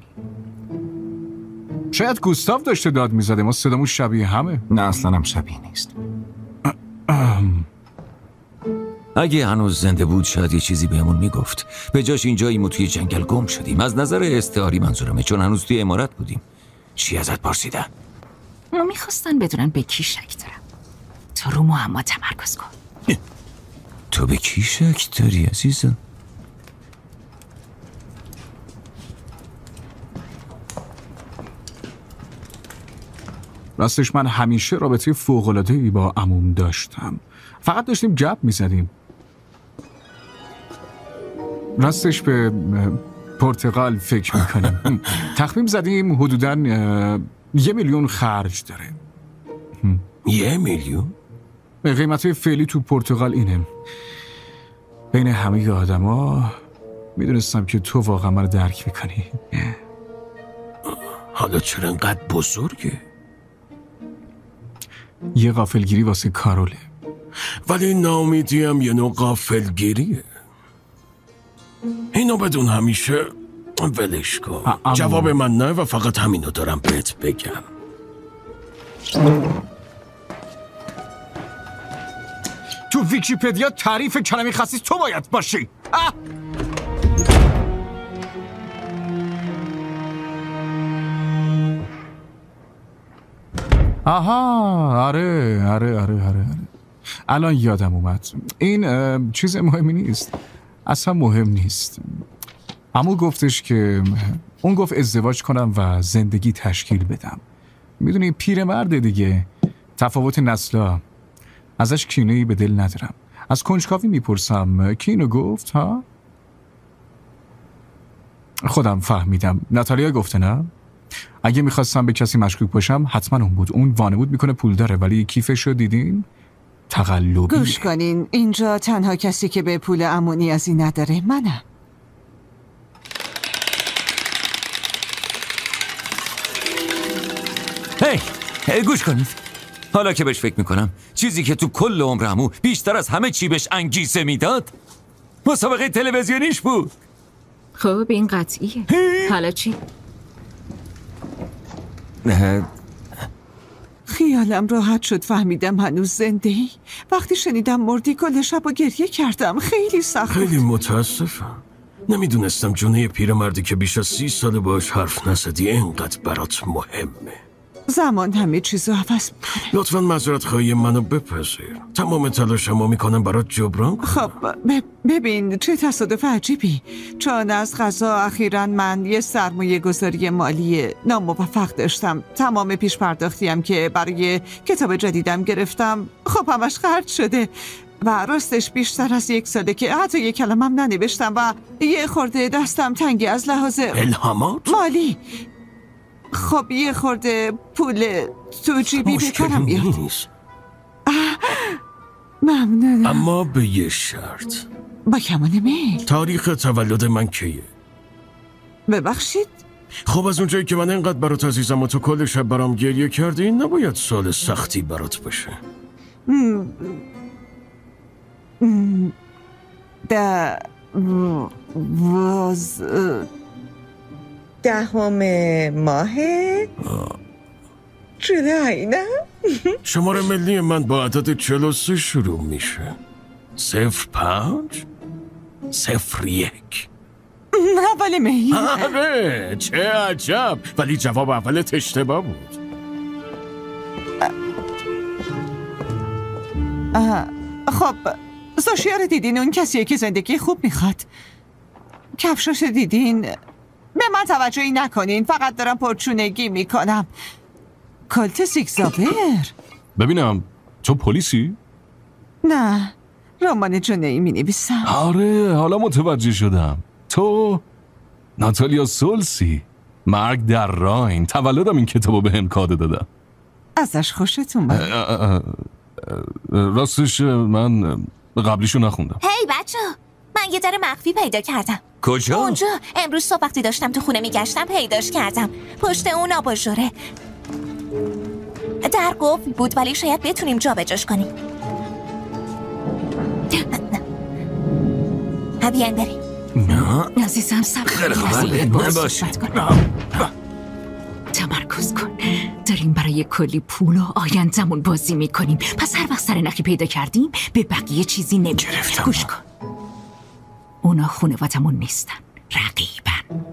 شاید گوستاو داشته داد میزده، ما صدامون شبیه همه. نه اصلا هم شبیه نیست. اگه هنوز زنده بود شاید یه چیزی بهمون میگفت. به جاش اینجایی ما توی جنگل گم شدیم. از نظر استعاری منظورمه، چون هنوز توی امارت بودیم. چی ازت پرسیدن؟ میخواستن بدونن به کی شک دارم. تو رو معما تمرکز کن. تو به کی شک داری عزیزم؟ راستش من همیشه رابطه فوق‌العاده‌ای با عموم داشتم. فقط داشتیم گپ میزدیم. راستش به پرتغال فکر میکنیم. تخمین زدیم حدوداً یه میلیون خرج داره. یه میلیون؟ قیمت فعلی تو پرتغال اینه. بین همه آدم ها میدونستم که تو واقعا من رو درک میکنی. حالا چرا انقدر بزرگه؟ یه غافلگیری واسه کاروله. ولی ناامیدی هم یه نوع غافلگیریه. اینو بدون همیشه ولش کن. جواب من نه و فقط همینو دارم بهت بگم. تو ویکی‌پدیا تعریف کلمه خسیس تو باید باشی. اه! آها آره آره آره آره الان یادم اومد. این چیز مهمی نیست، اصلا مهم نیست. عمو گفتش که اون گفت ازدواج کنم و زندگی تشکیل بدم. میدونی پیرمرد دیگه، تفاوت نسلا. ازش کینه‌ای به دل ندارم. از کنجکاوی میپرسم کی اینو گفت ها؟ خودم فهمیدم. ناتالیا گفته نه؟ اگه میخواستم به کسی مشکوک باشم حتما اون بود. اون وانمود میکنه پول داره ولی کیفش رو دیدین؟ تقلبیه. گوش کنین، اینجا تنها کسی که به پول عمو نیازی نداره منم. هی hey, گوش کنید. حالا که بهش فکر میکنم، چیزی که تو کل عمر عمو بیشتر از همه چی بهش انگیزه میداد مسابقه تلویزیونیش بود. خب این قطعیه. حالا چی؟ خیالم راحت شد فهمیدم هنوز زنده ای. وقتی شنیدم مردی کل شب و گریه کردم. خیلی سخت. خیلی متاسفم. نمیدونستم جونه پیرمردی که بیش از سی سال باش حرف نزدی اینقدر برات مهمه. زمان همه چیزو عوض میکنه. لطفاً معذرت خواهی منو بپذیر. تمام تلاشمو میکنم برات جبران کنم. خب ببین چه تصادف عجیبی. چون از قضا اخیراً من یه سرمایه گذاری مالی ناموفق داشتم. تمام پیش پرداختیم که برای کتاب جدیدم گرفتم خب همش خرج شده و راستش بیشتر از یک ساله که حتی یک کلمم ننوشتم و یه خورده دستم تنگی از لحاظ الهامات مالی. خب یه خورده پول تو جیبی بکارم بیاد. ممنونم. اما به یه شرط. با کمان میل. تاریخ تولد من کیه؟ ببخشید؟ خب از اونجایی که من اینقدر برات عزیزم و تو کل شب برام گریه کردی این نباید سال سختی برات باشه. ده واز دهم ماه جولای نه؟ شماره ملی من با عدد چهل و سه شروع میشه. صفر پنج صفر یک. اول مهی. آره چه عجب. ولی جواب اولت اشتباه بود. خب سوشیا رو دیدین؟ اون کسیه که زندگی خوب میخواد. کفشاش دیدین؟ به من توجهی نکنین. فقط دارم پرچونگی میکنم. کلت سیکزاور. ببینم تو پلیسی؟ نه رمان جنایی می نویسم. آره حالا متوجه شدم. تو ناتالیا سولسی. مرگ در راین. تولدم این کتابو به هم کاده دادم. ازش خوشت اومد؟ راستش من قبلیشو نخوندم. هی بچه من یه در مخفی پیدا کردم. کجا؟ اونجا. امروز صبح وقتی داشتم تو خونه میگشتم پیداش کردم. پشت اون آباژوره. در قفل بود ولی شاید بتونیم جا به جاش کنیم. بیاین بریم. نه عزیزم صبر خیلی خوب نباشه. تمرکز کن. داریم برای کلی پول و آینده‌مون بازی میکنیم. پس هر وقت سر نخی پیدا کردیم به بقیه چیزی نمیگیم. گوش کن. اونا خانواده‌مون نیستن. رقیبن.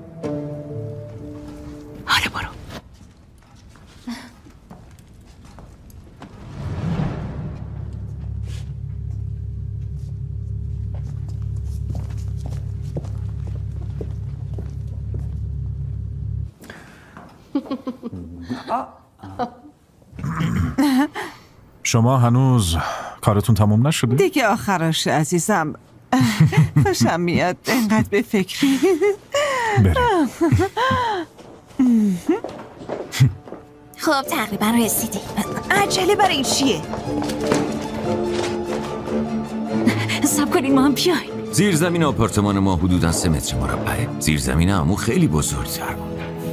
حالا برو. شما هنوز کارتون تموم نشده؟ دیگه آخراشه عزیزم. خوشم میاد انقدر به فکری. بریم. خب تقریبا رسیدیم. عجله برای این چیه؟ صبر کنین ما هم بیاین. زیرزمین آپارتمان ما حدوداً سه متر مربعه. زیرزمین عمو خیلی بزرگتر بود.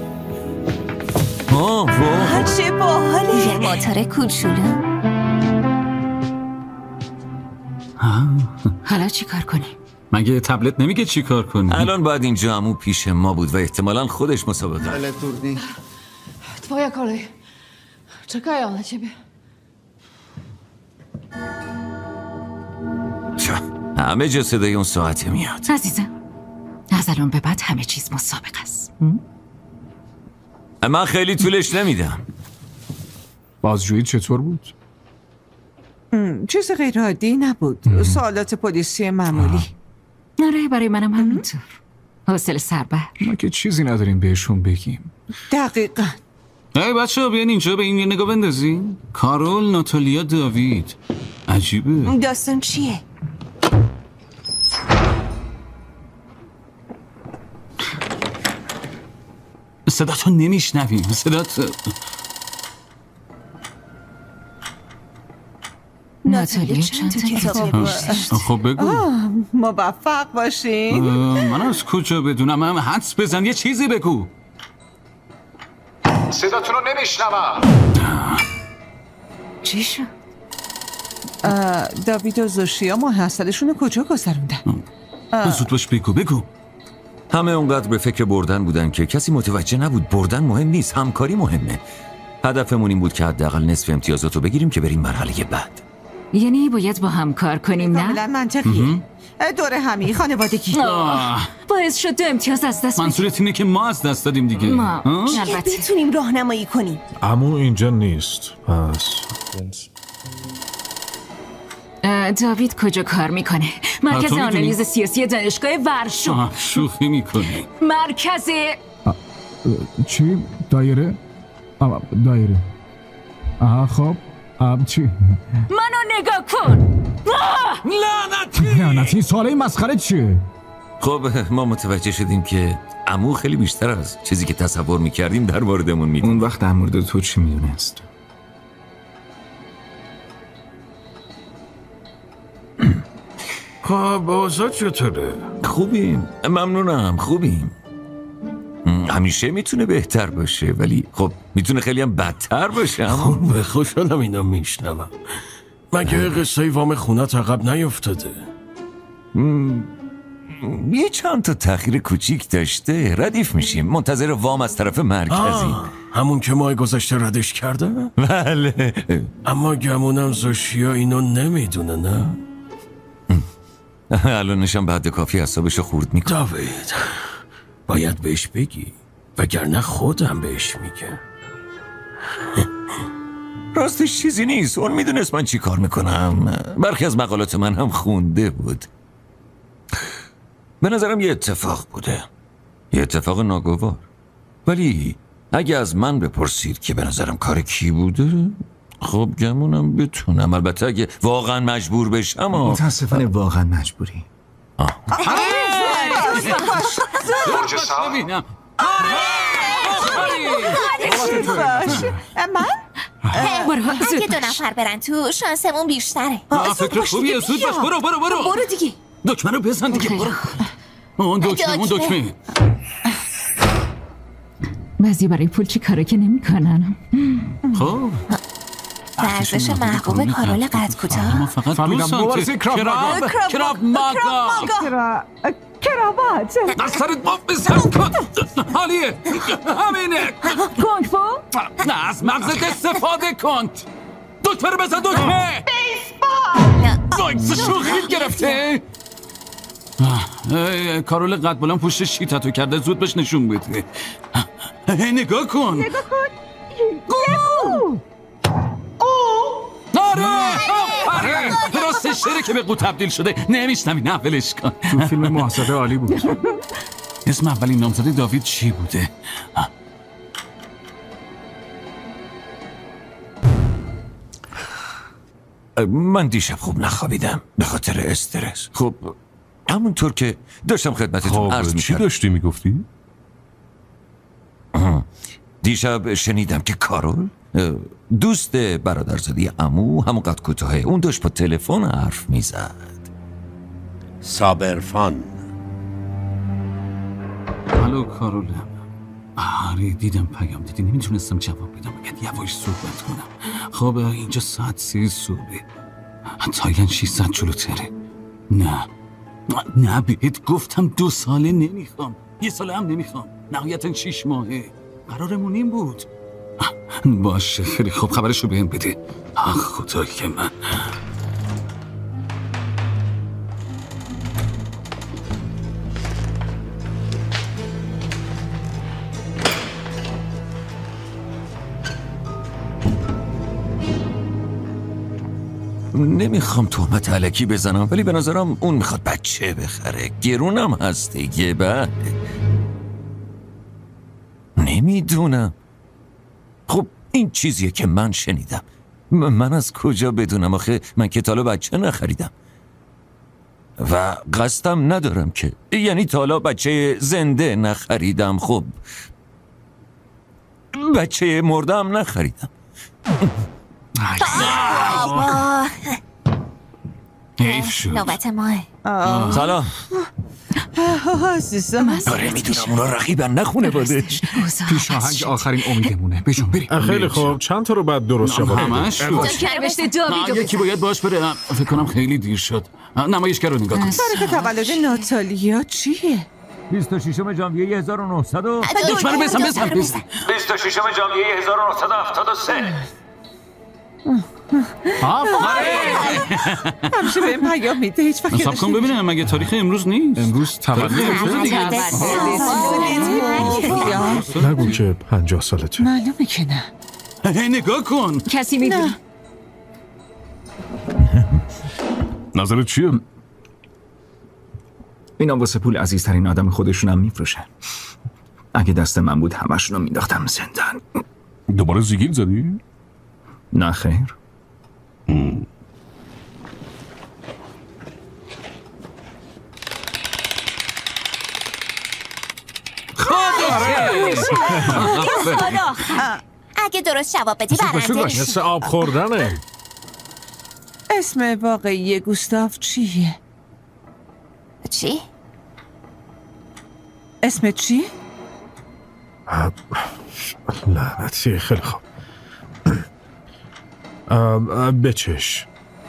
آه واه چه باحاله. یه موتور کوچولو. حالا چی کار کنی؟ مگه تبلت نمیگه چی کار کنی؟ الان باید اینجا عمو پیش ما بود و احتمالاً خودش مسابقه. Ale turniej. Twoja kolej. Czekają na ciebie. همه جا صدای اون ساعته میاد. عزیزم از الان به بعد همه چیز مسابقه است. من خیلی طولش نمیدم. بازجویی چطور بود؟ چیز غیر عادی نبود. سوالات پلیسی معمولی. آره برای منم همینطور. حوصله سربر. ما که چیزی نداریم بهشون بگیم. دقیقاً. ای بچه ها بیان اینجا به این یه نگاه بندازین. کارول ناتالیا داوید. عجیبه. داستان چیه؟ صداتو نمیشنویم. صدات ناتالیا چند تا کتاب خب بگو. موفق باشین. من از کجا بدونم؟ هم حدس بزن یه چیزی بگو. صداتون رو نمیشنوم. چی شد؟ داوید و زوشیا محصلشون رو کجا گذروندن؟ زود باش بگو بگو. همه اونقدر به فکر بردن بودن که کسی متوجه نبود بردن مهم نیست، همکاری مهمه. هدفمون این بود که حداقل نصف امتیازاتو بگیریم که بریم مرحله بعد. یعنی باید با هم کار کنیم نه؟ کاملا منطقیه. دور همی خانوادگی باعث شد دو امتیاز از دست بدیم. منظورت اینه که ما از دست دادیم دیگه؟ ما البته بتونیم راهنمایی کنیم. عمو اینجا نیست پس داوید کجا کار میکنه؟ مرکز آنالیز سیاسی دانشگاه ورشو. شوخی میکنی؟ مرکز چی؟ دایره؟ دایره آها خب اب چی؟ منو نگاه کن. لعنتی لعنتی سوال این مسخره چیه؟ خب ما متوجه شدیم که عمو خیلی بیشتر از چیزی که تصور میکردیم در موردمون میدونه. اون وقت در مورد تو چی میدونست؟ خب اوضاع چطوره؟ خوبیم، ممنونم، خوبیم. همیشه میتونه بهتر باشه ولی خب میتونه خیلی هم بدتر باشه. خوبه، خوشحالم اینا میشنوم. مگه قصه وام خونت عقب نیفتاده؟ یه چند تا تأخیر کوچیک داشته، ردیف میشیم، منتظر وام از طرف مرکزی. همون که ماه گذشته ردش کرده؟ بله. اما گمونم زوشیا اینو نمیدونه نه؟ الانشم بعد کافی اعصابشو خورد میکنه. داوید باید بهش بگی وگرنه خودم بهش میگم. راستش چیزی نیست، اون میدونست من چی کار میکنم. برخی از مقالات من هم خونده بود. به نظرم یه اتفاق بوده، یه اتفاق ناگوار. ولی اگه از من بپرسید که به نظرم کار کی بوده، خب گمونم بتونم. البته اگه واقعا مجبور بشم. متاسفانه واقعا مجبوری. برج سهم. من؟ اگه دو نفر برن تو شانسمون بیشتره. فکر خوبیه، زود باش، برو برو برو برو دیگه. دکمه رو بزن دیگه، برو. اون دکمه اون دکمه بعضی برای پول چی کاره که نمی کنن. خب ورزش محبوب کارول قد کوتاه. ما فقط دو سانتی کراب کراب ماگا کراوات از سرت ما بزن کن. حالیه همینه. کنگ فو؟ نه از مغزت استفاده کن. دکمه رو بزن دکمه. بیسبال. وایس شوخی گرفته. کارول قد بلند پشت شیطتو کرده، زود بهش نشون بده. نگاه کن نگاه کن. گو. آره آره درسته، شعره که به قو تبدیل شده. نمیشنمی؟ نه ولش کن. تو فیلم محاسبه عالی بود. اسم اولین نامزد داوید چی بوده؟ من دیشب خوب نخوابیدم به خاطر استرس. خب همونطور که داشتم خدمتتون عرض می‌کردم. چی داشتی میگفتی؟ دیشب شنیدم که کارول دوست برادرزادی عمو، همون قد کوتاهه، اون داشت با تلفن حرف میزد. صابرفان. الو کارول. آره دیدم پیام دیدی، نمیتونستم جواب بدم، باید یواش صحبت کنم. خب اینجا ساعت سه صبح، تایلند ششصد جلوتره. نه نه بهت گفتم دو ساله نمیخوام، یه ساله هم نمیخوام، نهایتا شیش ماهه. قرارمون این بود. باشه خیلی خوب، خبرشو بهم بده. آخ خدای من. نمیخوام تهمت الکی بزنم ولی به نظرم اون میخواد بچه بخره، گرونم هست دیگه. بله نمیدونم. خب این چیزیه که من شنیدم. من از کجا بدونم آخه؟ من که تالا بچه نخریدم و قصدم ندارم که، یعنی تالا بچه زنده نخریدم. خب بچه مردم نخریدم. حیف شد. نوبت ماه. سلام. آره میدونم اونا رقیبن، نخونه باده. پیش آهنگ آخرین امیدمونه. بجون بریم. خیلی خوب، چند تا رو بعد درست جواب همش یکی باید باش بره. فکر کنم خیلی دیر شد. نمایشگر رو نگاه کن. تاریخ تولد ناتالیا چیه؟ بیست و ششم ژانویه هزار و نهصد و دکمه بزن بزن بزن بیست و ششم ژانویه هزار و نهصد و هفتاد و سه. همیشه به این پیام میده هیچ وقت حساب کن ببینم مگه تاریخ امروز نیست؟ امروز تولد نگو که پنجاه سالته. معلومه که نه. نگاه کن کسی میدونه؟ نظرت چیه؟ اینا واسه پول عزیزترین آدم خودشون هم میفروشن. اگه دست من بود همشون رو مینداختم زندان. دوباره زیگیل زدی؟ نه خیر. اگه درست جواب بدی برنده میشی. مثل آب خوردنه. اسم واقعی گوستاف چیه؟ چی؟ اسم چی؟ لعنتی. خیلی خوب. بچش.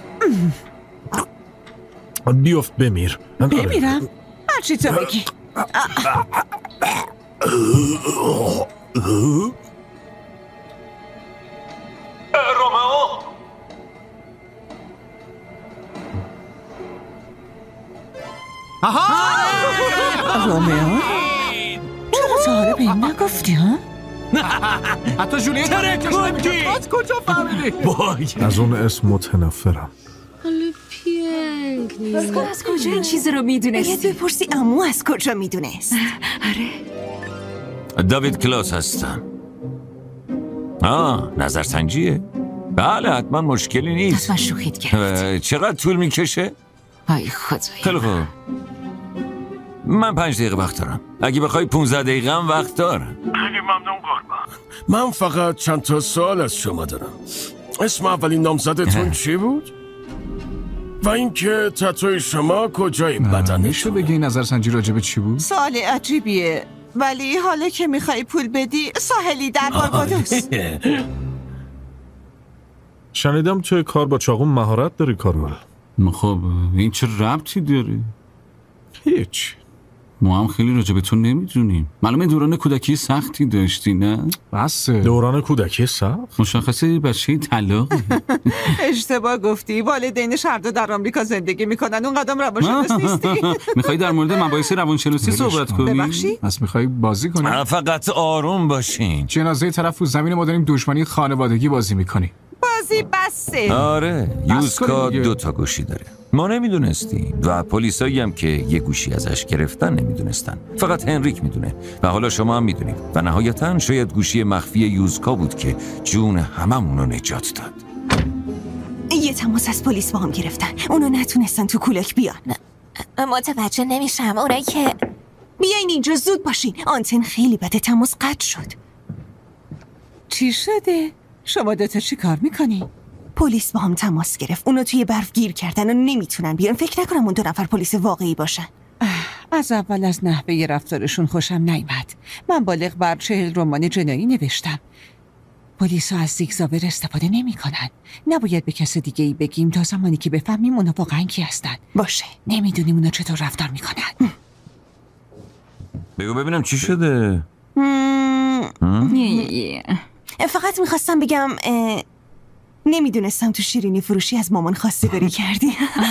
بیفت بمیر. بمیرم؟ هرچی تو بگی. رومئو رومئو؟ چرا تا حالا به این نگفتی ها؟ حتی جولیت نمی‌کنی. از کجا فهمیدی؟ از اون اسم متنفرم. از کجا این چیز رو میدونستی؟ باید بپرسی عمو از کجا میدونست. آره. داوید کلاس هستم. آه نظرسنجیه؟ بله حتما مشکلی نیست. از من شوخیت کرد. چقدر طول میکشه؟ ای خدایی. خیلی خوب. من پنج دقیقه وقت دارم. اگه بخوای پونزده دقیقه هم وقت دارم. خیلی ممنون قربان. من فقط چند تا سوال از شما دارم. اسم اولین نامزدتون چی بود؟ و اینکه تتوی شما کجای بدنه؟ میشه بگی نظرسنجی راجبه چی بود؟ سوال عجیبیه. ولی حالا که میخوای پول بدی ساحلی در باربادوس. شنیدم توی کار با چاقو مهارت داری کارول. خب این چه ربطی داره؟ هیچ. ما هم خیلی راجع به تو نمیدونیم. معلومه دوران کودکی سختی داشتی نه؟ بس دوران کودکی سخت؟ مشخصه بچه طلاقی. اشتباه گفتی. والدینش هر دو در آمریکا زندگی میکنن. اون قدم روانشناس نیستی. میخوای در مورد مباحث روانشناسی صحبت کنی؟ ببخشی؟ پس میخوای بازی کنی؟ فقط آروم باشین. جنازه طرف رو زمین ما داریم دشمنی خانوادگی بازی میکنی. بازی بسه. آره یوزکا دو تا گوشی داره. ما نمیدونستیم و پلیسایی هم که یه گوشی ازش گرفتن نمیدونستن. فقط هنریک میدونه و حالا شما هم میدونید. و نهایتاً شاید گوشی مخفی یوزکا بود که جون هممون رو نجات داد. یه تماس از پلیس با هم گرفتن. اونو نتونستن تو کولاک بیان. متوجه نمیشم. اونایی که بیاین اینجا زود باشین. آنتن خیلی بده. تماس قطع شد. چی شده؟ شما دوتا چی کار میکنی؟ پلیس با هم تماس گرفت. اونو توی برف گیر کردن و نمیتونن بیان. فکر نکنم اون دو نفر پلیس واقعی باشن. از اول از نحوه رفتارشون خوشم نیامد. من بالغ بر چهل رمان جنایی نوشتم. پلیس ها از زیگزاور استفاده نمیکنن. نباید به کس دیگه ای بگیم تا زمانی که بفهمیم اونا واقعا کی هستن. باشه. نمیدونیم اونا چطور رفتار میکنن. بگو ببینم چی شده. فقط میخواستم بگم نمیدونستم تو شیرینی فروشی از مامان خواستگاری کردی.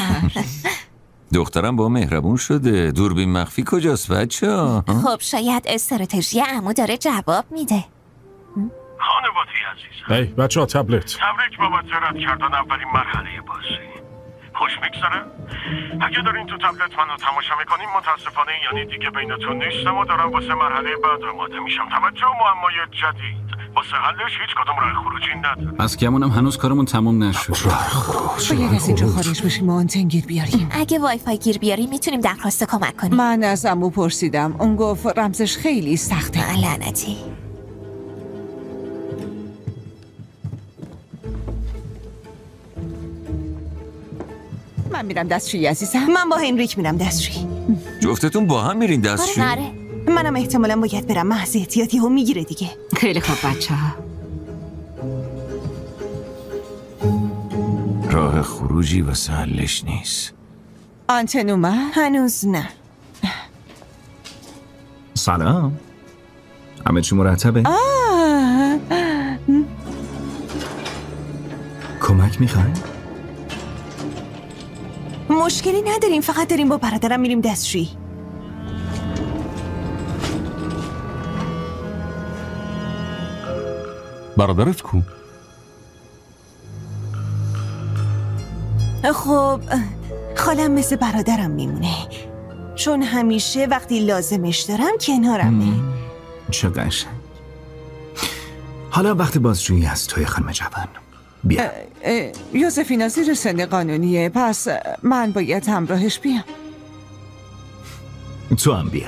دخترم با مهربون شده. دوربین مخفی کجاست بچه؟ خب شاید استراتژی عمو داره جواب میده. خانواده عزیزم. هی بچه ها تبلت. تبریک بابت رد کردن اولین مرحله بازی. خوش میگذره؟ اگه دارین تو تبلت منو تماشا میکنین متاسفانه یعنی دیگه بینتون نیستم و دارم واسه مرحله بعد آماده میشم. توجه و معمای جدید. واسه حلش هیچ کدوم راه خروجی نداره. پس گمونم هنوز کارمون تموم نشد. باید از اینجا خارج بشیم و آنتن گیر بیاریم. اگه وای فای گیر بیاریم میتونیم درخواست کمک کنیم. من از عمو پرسیدم. اون گفت رمزش خیلی سخته. لعنتی. من میرم دستشویی عزیزم. من با هنریک میرم دستشویی. جفتتون با هم میرین دستشویی؟ آره. منم احتمالاً باید برم. محض احتیاطی هم میگیره دیگه. خیلی خوب بچه ها. راه خروجی واسه حلش نیست. آنتن اومد؟ هنوز نه. سلام. همه چی مرتبه؟ آه. کمک میخوای؟ مشکلی نداریم، فقط داریم با برادرم میریم دستشویی. برادرت کو؟ خب خالم مثل برادرم میمونه، چون همیشه وقتی لازمش دارم کنارمه. چه قشنگ. حالا وقت بازجویی از توی خانم جوان. بیا. اه، اه، یوزفینا زیر سن قانونیه، پس من باید همراهش بیام. تو هم بیا.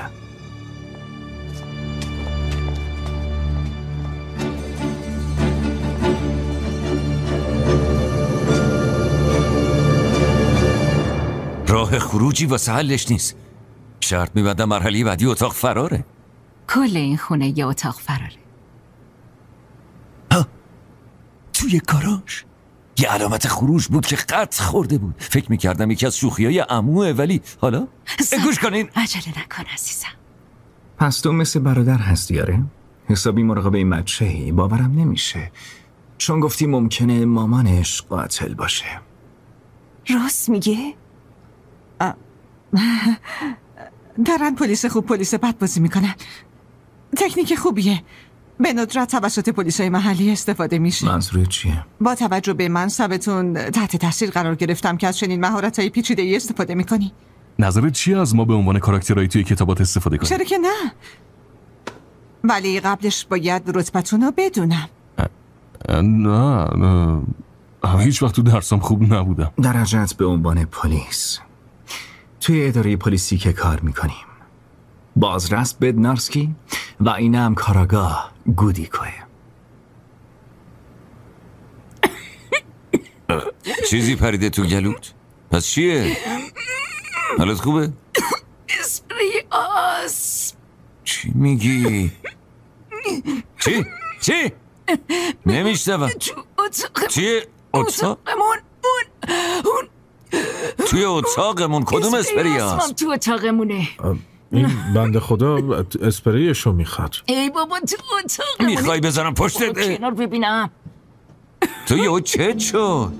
راه خروجی واسه حلش نیست. شرط میبندم مرحله بعدی اتاق فراره. کل این خونه یه اتاق فراره. ها توی گاراژ یه علامت خروج بود که قطع خورده بود. فکر میکردم یکی از شوخیای عموه، ولی حالا گوش کنین. عجله نکن عزیزم. پس تو مثل برادر هستی آره؟ حسابی مراقب این بچه‌ای. باورم نمیشه، چون گفتی ممکنه مامانش قاتل باشه. راست میگه؟ دارن پلیس خوب پلیس بد بازی میکنن. تکنیک خوبیه، به ندرت توسط پلیسای محلی استفاده میشه. منظورت چیه؟ با توجه به منصبتون تحت تاثیر قرار گرفتم که از چنین مهارت‌های پیچیده‌ای استفاده میکنی. نظرت چیه از ما به عنوان کاراکترهایی توی کتابات استفاده کنیم؟ چرا که نه، ولی قبلش باید رتبتون رو بدونم. نه نه هیچ وقت تو درسام خوب نبودم. درجت به عنوان پلیس توی اداره پلیسی که کار میکنیم. بازرس بدنارسکی و اینم کاراگاه گودیکوه. چیزی پریده تو گلوت؟ پس چیه؟ حالت خوبه؟ اسپری آس. چی میگی؟ چی؟ چی؟ نمیشتم. چیه؟ اتاقمون اون اون توی اتاقمون کدوم اسپری آس؟ تو اتاقمونه. این بنده خدا اسپریشو میخواد. ای بابا تو اتاقمونه. میخوای بذارم پشتت؟ کنار ببینم. تو یه چه شد؟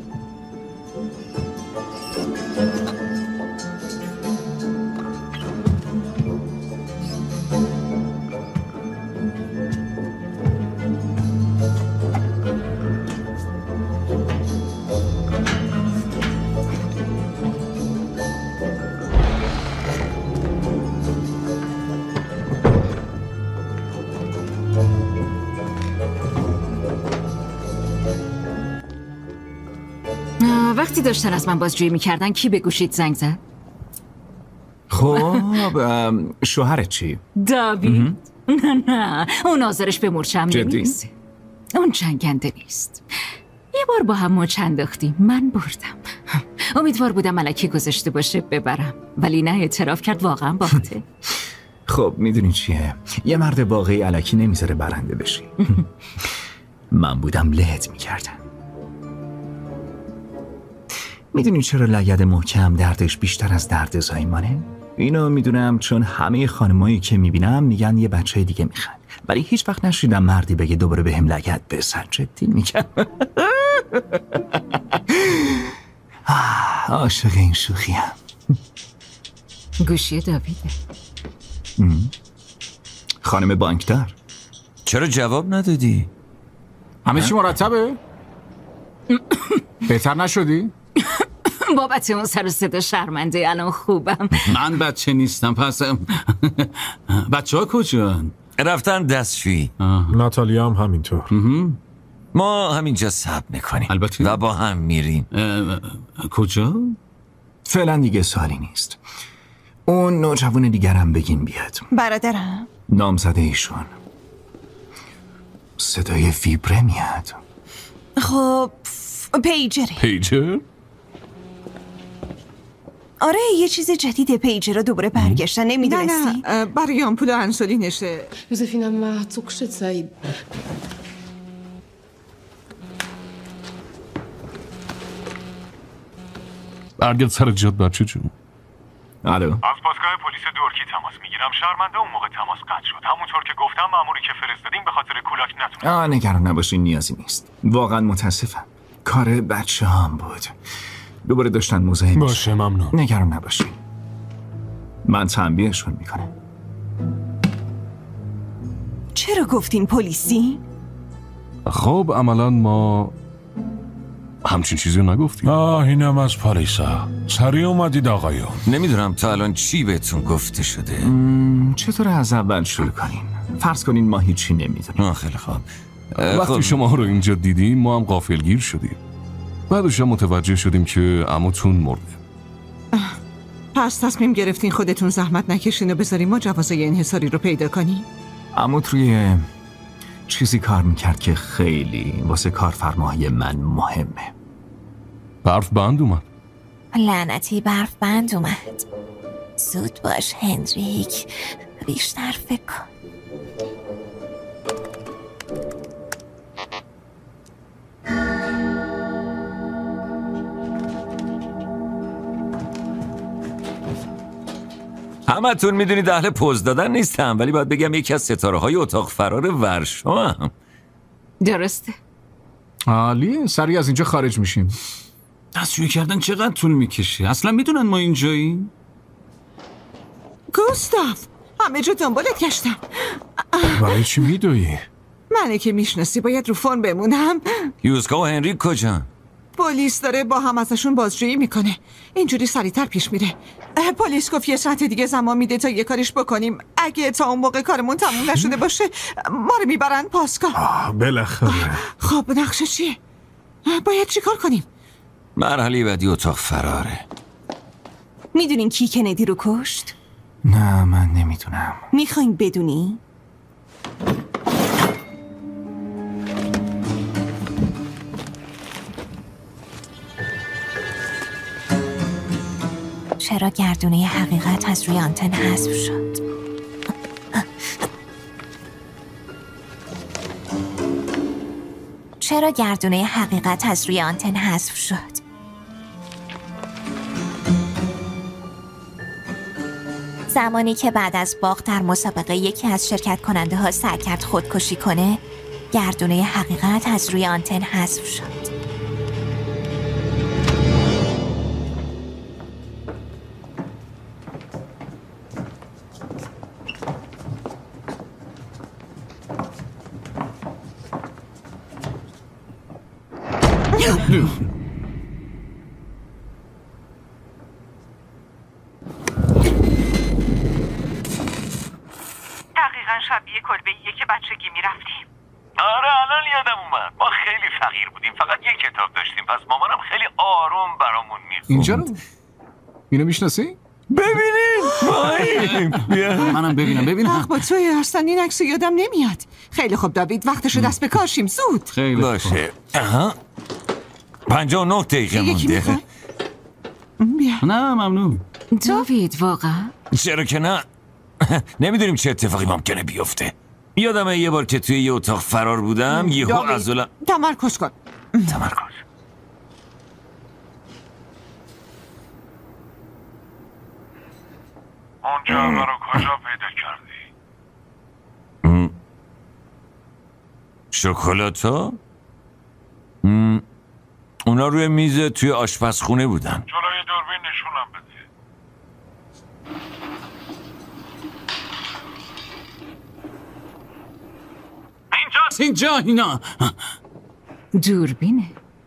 وقتی داشتن از من بازجویی میکردن کی به گوشیت زنگ زد؟ خب شوهرت چی؟ داوید؟ نه نه اون ناظرش به مرچم نمیرسه. اون جنگنده نیست. یه بار با هم مچ انداختیم، من بردم. امیدوار بودم ملکی گذاشته باشه ببرم، ولی نه، اعتراف کرد واقعا باخته. خب میدونی چیه؟ یه مرد واقعی الکی نمیذاره برنده بشی. من بودم لهت میکردم. میدونی چرا لگد محکم دردش بیشتر از درد زایمانه؟ اینو میدونم چون همه خانمایی که میبینم میگن یه بچه دیگه میخوان، ولی هیچ وقت نشیدم مردی بگه دوباره به هم لگد بزن. جدی میگم. عاشق این شوخیم. گوشی داویده. خانم بانکدار چرا جواب ندادی؟ همه چی مرتبه؟ بهتر نشدی؟ بابت اون سر و صدا شرمنده، الان خوبم. من بچه نیستم پس. بچه ها کجان؟ رفتن دستشویی. ناتالیا هم همینطور. ما همینجا صبر میکنیم البته و با هم میریم. کجا؟ فعلا دیگه سوالی نیست. اون نوجوان دیگرم بگین بیاد. برادرم نامزده ایشون. صدای ویبره میاد. خب پیجره. پیجر؟ آره یه چیز جدیده، پیجر رو دوباره برگشتن، نمیدونستی؟ نه نه برای آمپول انسولینشه. Józefina ma cukrzycę i... برگرد سر جاد بچه جون. الو. از پاسگاه پلیس دورکی تماس میگیرم. شرمنده اون موقع تماس قطع شد. همونطور که گفتم مأموری که فرستادیم به خاطر کولاک نتونست. آه نگران نباشین، نیازی نیست. واقعا متاسفم. کار بچه هم بود. دوباره داشتن مزاحم. باشه ممنون. نگران نباشین. من تنبیهشون میکنم. چرا گفتین پلیسی؟ خب عملا ما همچین چیزی رو نگفتیم. آه اینم از پاریسا. سریع اومدید آقایون. نمیدونم تا الان چی بهتون گفته شده. چطور از اول شروع کنیم؟ فرض کنین ما هیچی نمیدونیم. خیلی خوب. وقتی خب. شما رو اینجا دیدیم ما هم غافلگیر شدیم. بعدش هم متوجه شدیم که عموتون مرده. پس تصمیم گرفتین خودتون زحمت نکشین و بذارین ما جوازای انحصاری رو پیدا کنیم؟ عموت روی چیزی کار میکرد که خیلی واسه کارفرماهای من مهمه. برف بند اومد. لعنتی برف بند اومد. زود باش هنریک، بیشتر فکر کن. همتون میدونید اهل پوز دادن نیستم، ولی باید بگم یکی از ستاره های اتاق فرار ورشو هم. درسته. عالیه، سریع از اینجا خارج میشیم. دستشویی کردن چقدر طول میکشه؟ اصلا میدونن ما اینجاییم؟ گوستاف، همه جا دنبالت گشتم. برای چی میدویی؟ منه که میشناسی باید رو فون بمونم. یوزکا و هنریک کجا؟ پلیس داره با هم ازشون بازجویی میکنه. اینجوری سریعتر پیش میره. پلیس گفت یه ساعت دیگه زمان میده تا یه کاریش بکنیم. اگه تا اون موقع کارمون تموم نشده باشه ما رو میبرن پاسگاه. بالاخره. خب نقشه چیه؟ باید چی کار کنیم؟ مرحله بعدی اتاق فراره. میدونین کی کندی رو کشت؟ نه من نمیدونم. میخواین بدونی؟ چرا گردونه حقیقت از روی آنتن حذف شد؟ چرا گردونه حقیقت از روی آنتن حذف شد؟ زمانی که بعد از باخت در مسابقه یکی از شرکت کننده ها سعی کرد خودکشی کنه، گردونه حقیقت از روی آنتن حذف شد. دقیقا شبیه کلبه‌ایه که بچگی میرفتیم. آره الان یادم اومد. ما خیلی فقیر بودیم، فقط یک کتاب داشتیم، پس مامانم خیلی آروم برامون میخوند. اینجا رو؟ اینو میشناسی؟ ببینیم. منم ببینم ببینم. حق با توی اصلا این عکس یادم نمیاد. خیلی خوب داوید، وقتشو دست به کارشیم زود. خیلی باشه. اها. پنجاه و نه دقیقه مونده. بیا. نه ممنون. داوید واقعا؟ چرا که نه؟ نمیدونیم چه اتفاقی ممکنه بیفته. یادمه یه بار که توی یه اتاق فرار بودم یهو عضلم. تمرکز کن. تمرکز. اون جعبه رو کجا پیدا کردی؟ شکلاتا؟ اونا روی میز توی آشپزخونه بودن. جلوی دوربین نشونم بده. اینجاست اینجا اینا. دوربینه.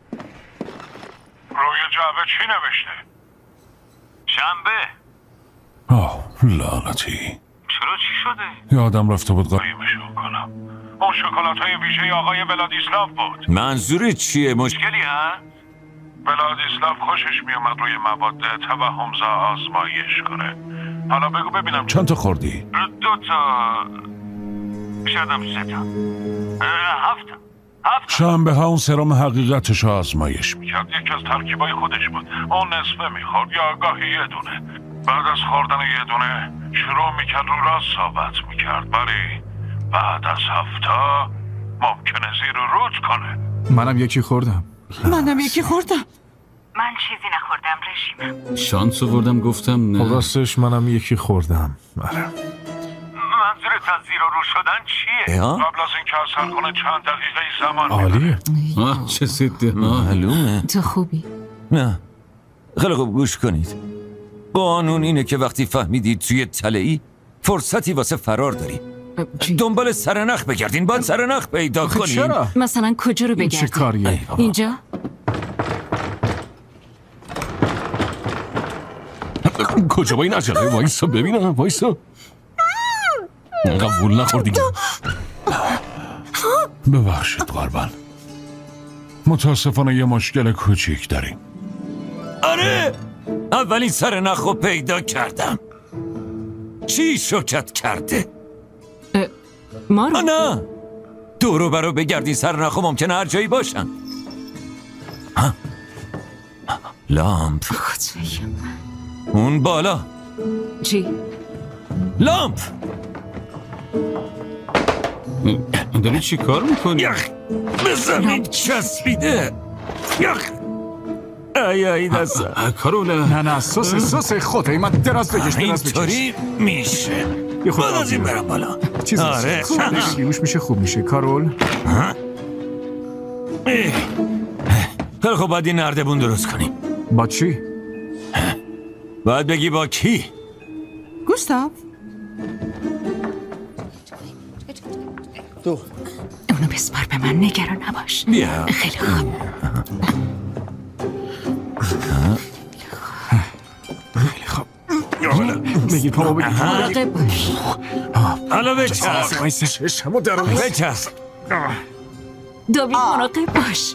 روی جعبه چی نوشته؟ شنبه. آه لعنتی. چرا چی شده؟ یادم رفته بود قایمشون کنم. اون شکلات های ویژه آقای ولادیسلاو بود. منظورت چیه؟ مشکلی هست؟ ولادیسلاو خوشش میومد روی مواد توهمزا آزمایش کنه. حالا بگو ببینم چند تا خوردی؟ دو تا، شایدم سه تا، هفت تا. شنبه ها اون سرم حقیقتش آزمایش میکرد. یکی از ترکیبای خودش بود. اون نصفه میخورد یا گاهی یه دونه. بعد از خوردن یه دونه شروع میکرد رو راست ثابت میکرد، ولی بعد از هفته ممکنه زیر و رود کنه. منم یکی خوردم. منم یکی خوردم. من چیزی نخوردم نشینه. شانس آوردم گفتم نه. خب راستش منم یکی خوردم. آره. منظورت از زیر و رو شدن چیه؟ اه؟ قبل از اینکه اثر کنه چند دقیقه زمان عالیه. آه چه سده. معلومه. تو خوبی؟ نه. خیلی خوب گوش کنید. قانون اینه که وقتی فهمیدید توی تله‌ای فرصتی واسه فرار داری. دنبال سرنخ بگردین، باید سرنخ پیدا کنین. چرا؟ مثلا کجا رو بگردیم؟ چه کاریه؟ اینجا؟ کجا با این عجله؟ وایسا ببینم، وایسا. اینقدر وول نخور دیگه. ببخشید قربان، متاسفانه یه مشکل کوچیک داریم. آره، اولین سرنخ رو پیدا کردم. چی شوکت کرده؟ ما رو؟ نه، دورو برو بگردین، سرنخ ها ممکنه هر جایی باشن. ها؟ لامپ. اون بالا. چی؟ لامپ. داری چی کار میکنی؟ یخ، به زمین چسبیده. یخ، ای ای دستم. کارولا. نه نه سوسه سوسه خوده من دراز بکش دراز بکش. اینطوری میشه. یه خود از این برم بالا. چیز آره. روش میشه خوب میشه کارول. خیلی خب باید این نردبون درست کنیم. با چی؟ باید بگی با کی؟ گوستاف تو اونو بسپار به من، نگران نباش. بیا. خیلی خوب. خیلی خوب. بگیر پامو بگیر. مراقب باش. حالا بچسب. چشمو درو بچسب. داوید مراقب باش.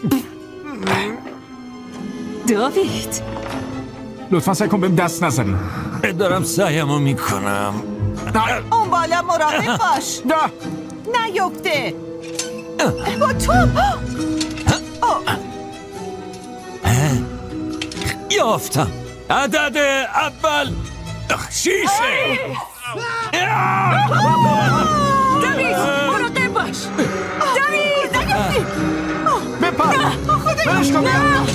داوید لطفا سعی کن بهم دست نزنی. دارم سعیمو میکنم. اون بالا مراقب باش. نه نیفته. با تو. یافتم. عدد اول شیشه. داوید مراقب باش. داوید نیفتی. بپر. برش کن.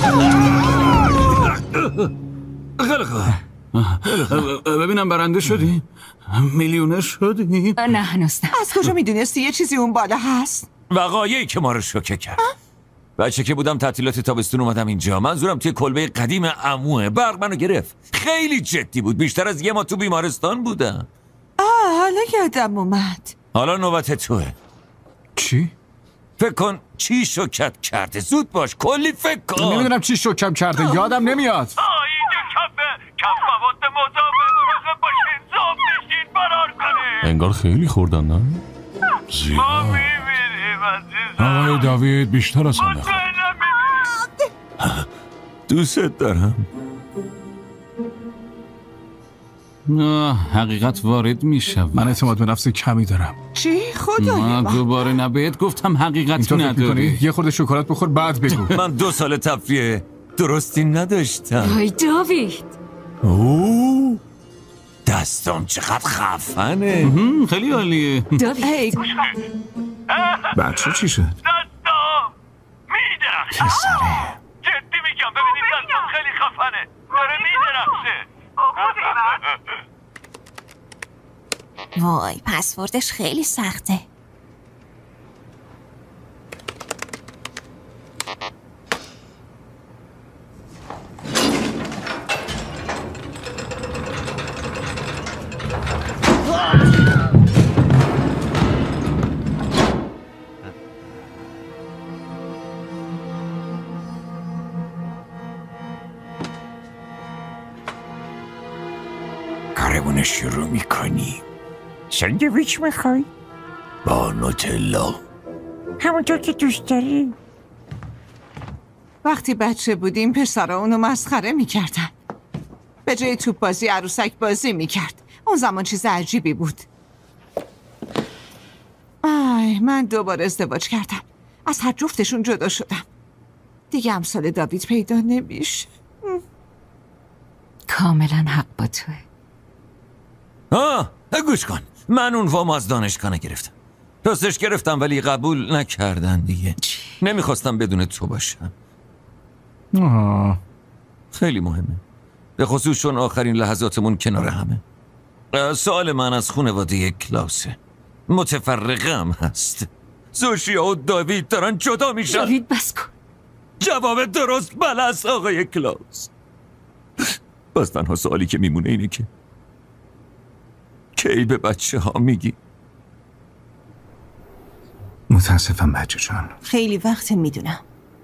خیلی خوب. ببینم برنده شدی؟ میلیونر شدی؟ نه هنوز نه. از کجا میدونستی یه چیزی اون بالا هست؟ وقایعی که ما رو شوکه کرد. بچه که بودم تعطیلات تابستون اومدم اینجا. منظورم توی کلبه قدیم عموه. برق منو گرفت. خیلی جدی بود. بیشتر از یه ماه تو بیمارستان بودم. آه حالا یادم اومد. حالا نوبت توه. چی؟ فکر کن چی شوکت کرده. زود باش، کلی فکر کن. نمیدونم چی شوکم کرده، یادم نمیاد. آه اینجا کمه. کم مواد مذاب. مراقب باشین، زاب نشین، فرار کنین. انگار خیلی خوردن نه؟ زیاد. ما میمیریم عزیزم. آقای داوید بیشتر از همه خوب. دوست دارم. نه حقیقت وارد میشه. من اعتماد به نفس کمی دارم. چی؟ خدای نه من. دوباره نباید گفتم حقیقت اینطور فکر می‌کنی؟ نداری. یه خورده شکلات بخور بعد بگو. من دو سال تفریح درستی نداشتم. وای داوید. اوه دستم چقدر خفنه. خیلی عالیه. داوید بچه چی شد؟ دستم میدرخشه. جدی میگم، ببینید دستم خیلی خفنه. داره میدرخشه. وای پسوردش خیلی سخته. کارمون شروع میکنی. ساندویچ میخوای؟ با نوتلا. همونطور که دوست داری. وقتی بچه بودیم پسرا اونو مسخره میکردن. به جای توپ بازی عروسک بازی میکرد. اون زمان چیز عجیبی بود. آی من دوباره ازدواج کردم. از هر جفتشون جدا شدم. دیگه امثال داوید پیدا نمیشه. کاملا حق با توه. آه گوش کن، من اون وام از دانشگاه نگرفتم. راستش گرفتم ولی قبول نکردن دیگه. نمیخواستم بدون تو باشم. آه. خیلی مهمه. به خصوص چون آخرین لحظاتمون کنار همه. سوال من از خانواده کلاسه. متفرقه هم هست. زوشیا و داوید دارن جدا میشن. داوید بس کن. جواب درست بله است آقای کلاس. بس تنها سوالی که میمونه اینه که کی به بچه ها میگی؟ متاسفم بچه جان. خیلی وقت میدونم.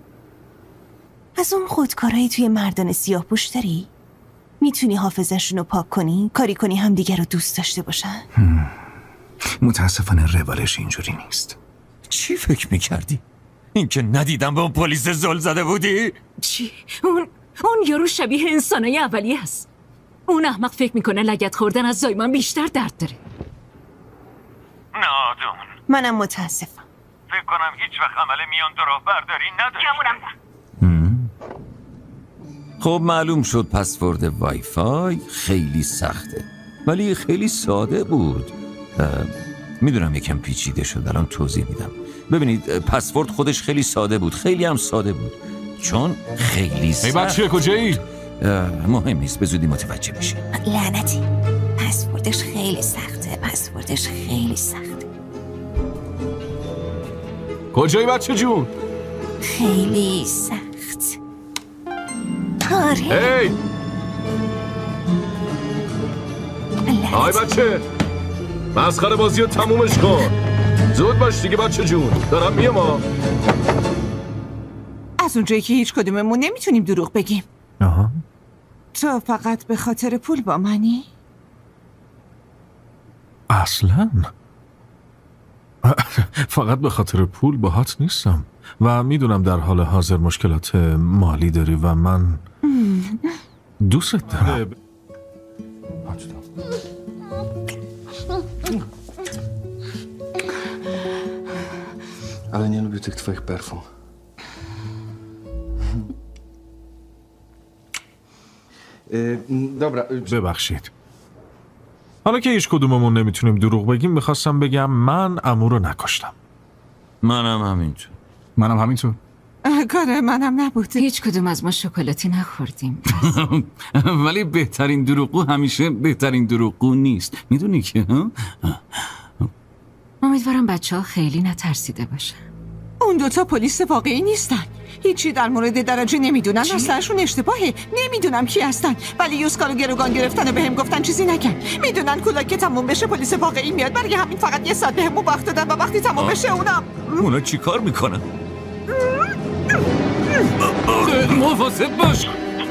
از اون خودکارایی توی مردان سیاه پوش داری؟ میتونی حافظشون رو پاک کنی؟ کاری کنی هم دیگر رو دوست داشته باشن؟ متاسفانه روالش اینجوری نیست. چی فکر میکردی؟ این که ندیدم به اون پلیس زل زده بودی؟ چی؟ اون اون یارو شبیه انسانای اولیه است. اون احمق فکر میکنه لگد خوردن از زایمان بیشتر درد داره. نادون. منم متاسفم. فکر کنم هیچ وقت عمل میان دو راه برداری نداشته. خب معلوم شد پسورد وای فای خیلی سخته ولی خیلی ساده بود. میدونم یکم پیچیده شد، الان توضیح میدم. ببینید پسورد خودش خیلی ساده بود، خیلی هم ساده بود چون خیلی سخت. ای بچه کجایی؟ مهم نیست، به زودی متوجه میشی. لعنتی، پسوردش خیلی سخته، پسوردش خیلی سخته. کجایی بچه جون؟ خیلی سخت. آره. هی آی بچه، مسخره بازی رو تمومش کن. زود باش دیگه بچه جون، دارم میام. از اونجایی که هیچ کدوممون نمیتونیم دروغ بگیم. آها. تو فقط به خاطر پول با منی؟ اصلا فقط به خاطر پول باهات نیستم و میدونم در حال حاضر مشکلات مالی داری و من دوست دارم. Ale nie lubię tych twoich perfum. Dobra. ببخشید. حالا که هیچ کدوممون نمیتونیم دروغ بگیم میخواستم بگم من عمو رو نکشتم. منم همینطور. منم همینطور. کار منم نبود. هیچ کدوم از ما شکلاتی نخوردیم. ولی بهترین دروغگو همیشه بهترین دروغگو نیست. میدونی که ها؟ امیدوارم بچه ها خیلی نترسیده باشن. اون دوتا پلیس واقعی نیستن. هیچی در مورد درجه نمیدونن. اصلشون اشتباهه. نمیدونم کی هستن ولی یوسکا رو گروگان گرفتن و بهم گفتن چیزی نکن. میدونن کولاک که تموم بشه پلیس واقعی میاد. برای همین فقط یه ساعت بهمون وقت دادن و وقتی تموم بشه اونم اونا چی کار میکنن؟ مواظب باش.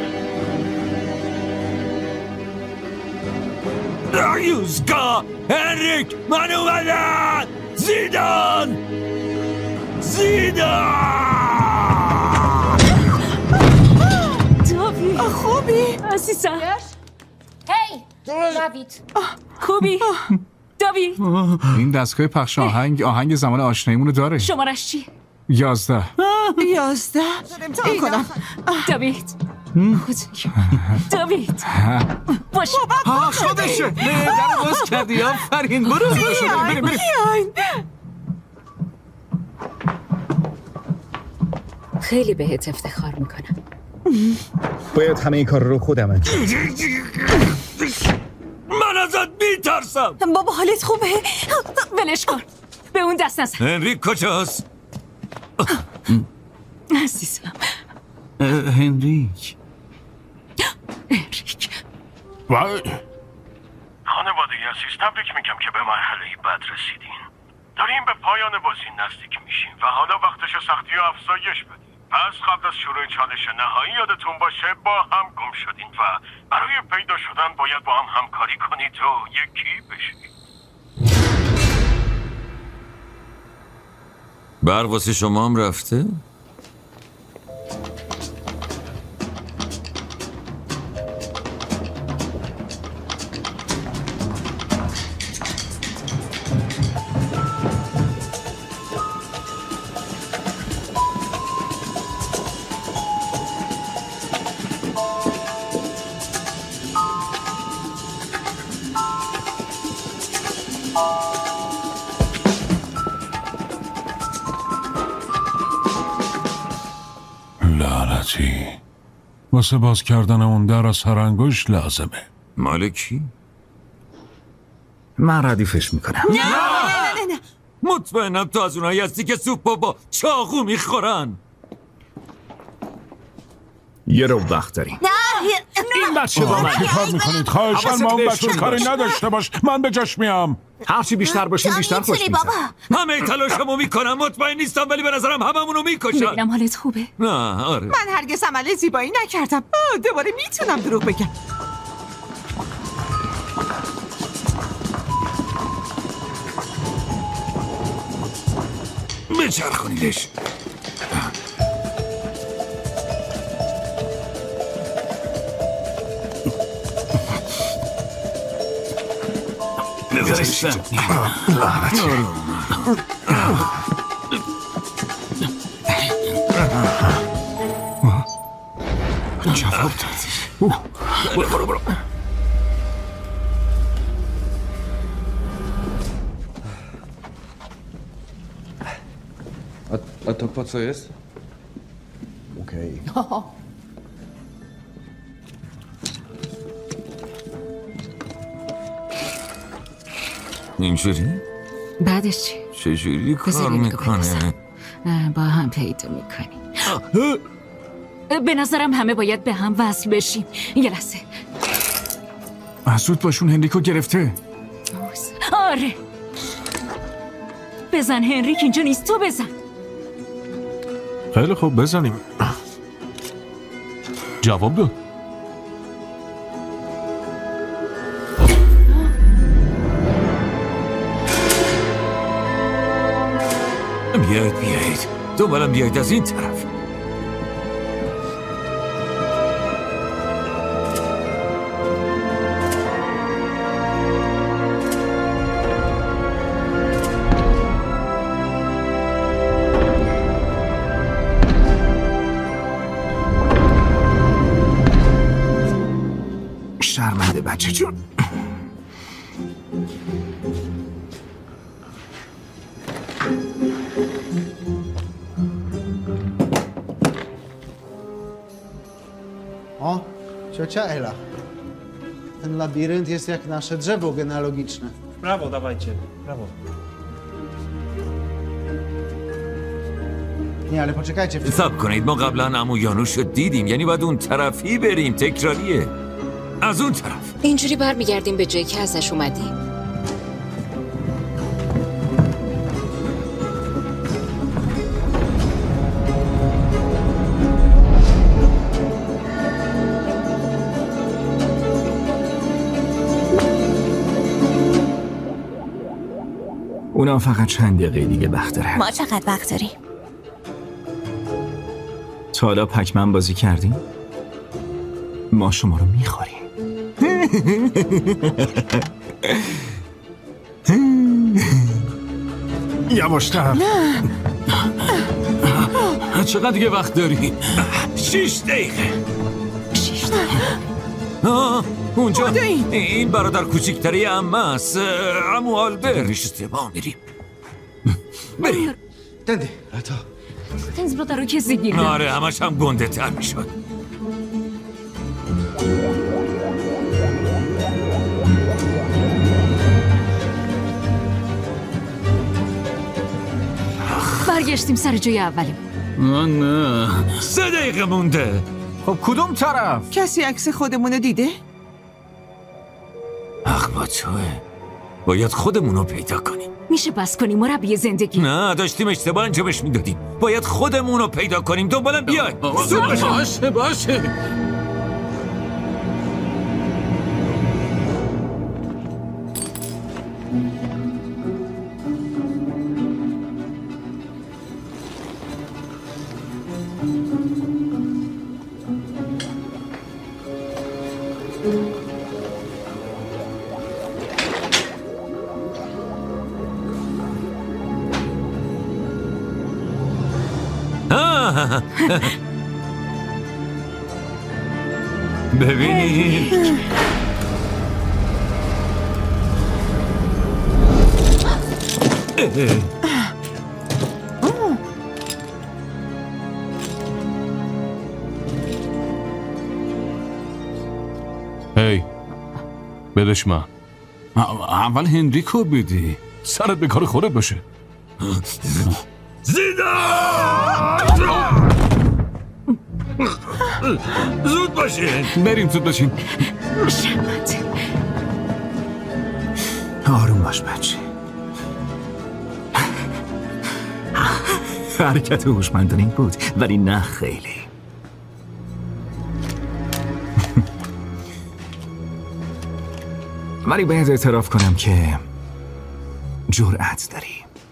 یوسکا، هنریک، من اومدن! زیدان! زیدان! داوید خوبی؟ عزیزم. هی داوید خوبی؟ داوید این دستگاه پخش آهنگ آهنگ زمان آشناییمونو داره. شمارش چی؟ یازده. یازده؟ امتحان کنم. داوید داوید باش. ها خودشه. نه در باز کردی. آفرین. برو بیاین بیاین. خیلی بهت افتخار میکنم. باید همه این کار رو خودم انجام. من ازت میترسم. بابا حالت خوبه؟ ولش کن، به اون دست نزن. هنریک کجاست؟ عزیزم هنریک. هنریک وای خانواده عزیز، تبریک میگم که به مرحله بد رسیدین. داریم به پایان بازی نزدیک میشیم و حالا وقتش سختی و افزایش بدیم. پس قبل از شروع چالش نهایی یادتون باشه با هم گم شدین و برای پیدا شدن باید با هم همکاری کنید و یکی بشید. بر واسه شما هم رفته؟ لعنتی واسه باز کردن اون در از هر انگشت لازمه. مال کی؟ من ردیفش میکنم. نه نه نه نه مطمئنم تو از اونایی هستی که سوپ با چاقو میخورن. یه رو وقت داریم. این بچه با من چی کار میکنید؟ خواهشاً ما اون بچه کاری نداشته باش. من به جاش میام. هرچی بیشتر باشیم بیشتر خوش میزن. همه تلاشمو میکنم، مطمئن نیستم ولی به نظرم هممونو میکشن. ببینم حالت خوبه؟ نه آره. من هرگز عمل زیبایی نکردم. دوباره میتونم دروغ بگم. بچرخونیدش. نوشتم جواب دادی. برو برو برو. A, a to po co jest? Okej. Okay. اینجوری؟ بعدش چی؟ چجوری کار میکنه؟ با هم پیدا میکنیم. به نظرم همه باید به هم وصل بشیم. یه لحظه. محسود باشون هنریکو گرفته. آره بزن هنریک اینجا نیست، تو بزن. خیلی خوب بزنیم. جواب داد. بیایید بیایید دوباره بیایید از این طرف. شرمنده بچه جون. O, ciocia Ela. Ten labirynt jest jak nasze drzewo genealogiczne. W prawo dawajcie, w prawo. Nie, ale poczekajcie. صبر کنید، ما قبلا عمو یانوش رو دیدیم، یعنی باید اون طرفی بریم. تکراریه. از اون طرف. اینجوری برمیگردیم به جایی که ازش اومدیم. اونا فقط چند دقیقه دیگه وقت داره. ما چقدر وقت داریم؟ تا حالا پکمن بازی کردیم؟ ما شما رو میخوریم. یواشتر. چقدر دیگه وقت داری؟ شیش دقیقه. شیش دقیقه؟ آه اونجا این برادر کوچیکتری عمه است، عمو آلبرت. اشتباه میریم. بریم. Tędy, a to... Ten z brodaru کسی گیر. آره همش هم گنده تر میشد. برگشتیم سر جای اولیم. نه سه دقیقه مونده. خب کدوم طرف؟ کسی عکس خودمونو دیده؟ حق با توه. باید خودمونو پیدا کنیم. میشه بس کنیم مربی زندگی. نه داشتیم اشتباه انجامش میدادیم. باید خودمونو پیدا کنیم. دنبالم بیای. باشه باشه. ببینید بدش من. اول هنریکو بدی. سرت به کار خودت باشه. زیدان! زود باشین. بریم زود باشین. شمت. آروم باش بچه. حرکت هوشمندانه بود ولی نه خیلی. ولی باید اعتراف کنم که جرأت داری.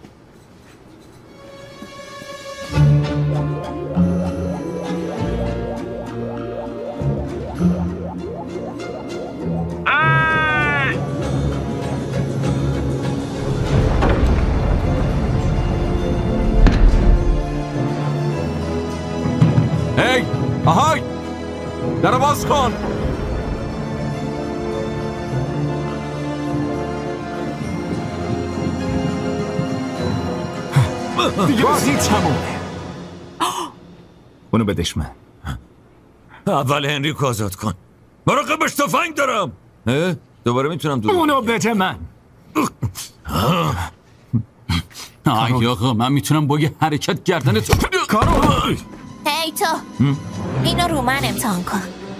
هی آهای در باز کن. دیگه بازی تمومه. اونو بدش من. اول هنریکو آزاد کن. مراقبش تفنگ دارم. دوباره میتونم دور اونو بده من. آی آقا من میتونم با یه حرکت گردن تو کارو. هی تو اینو رو من امتحان کن.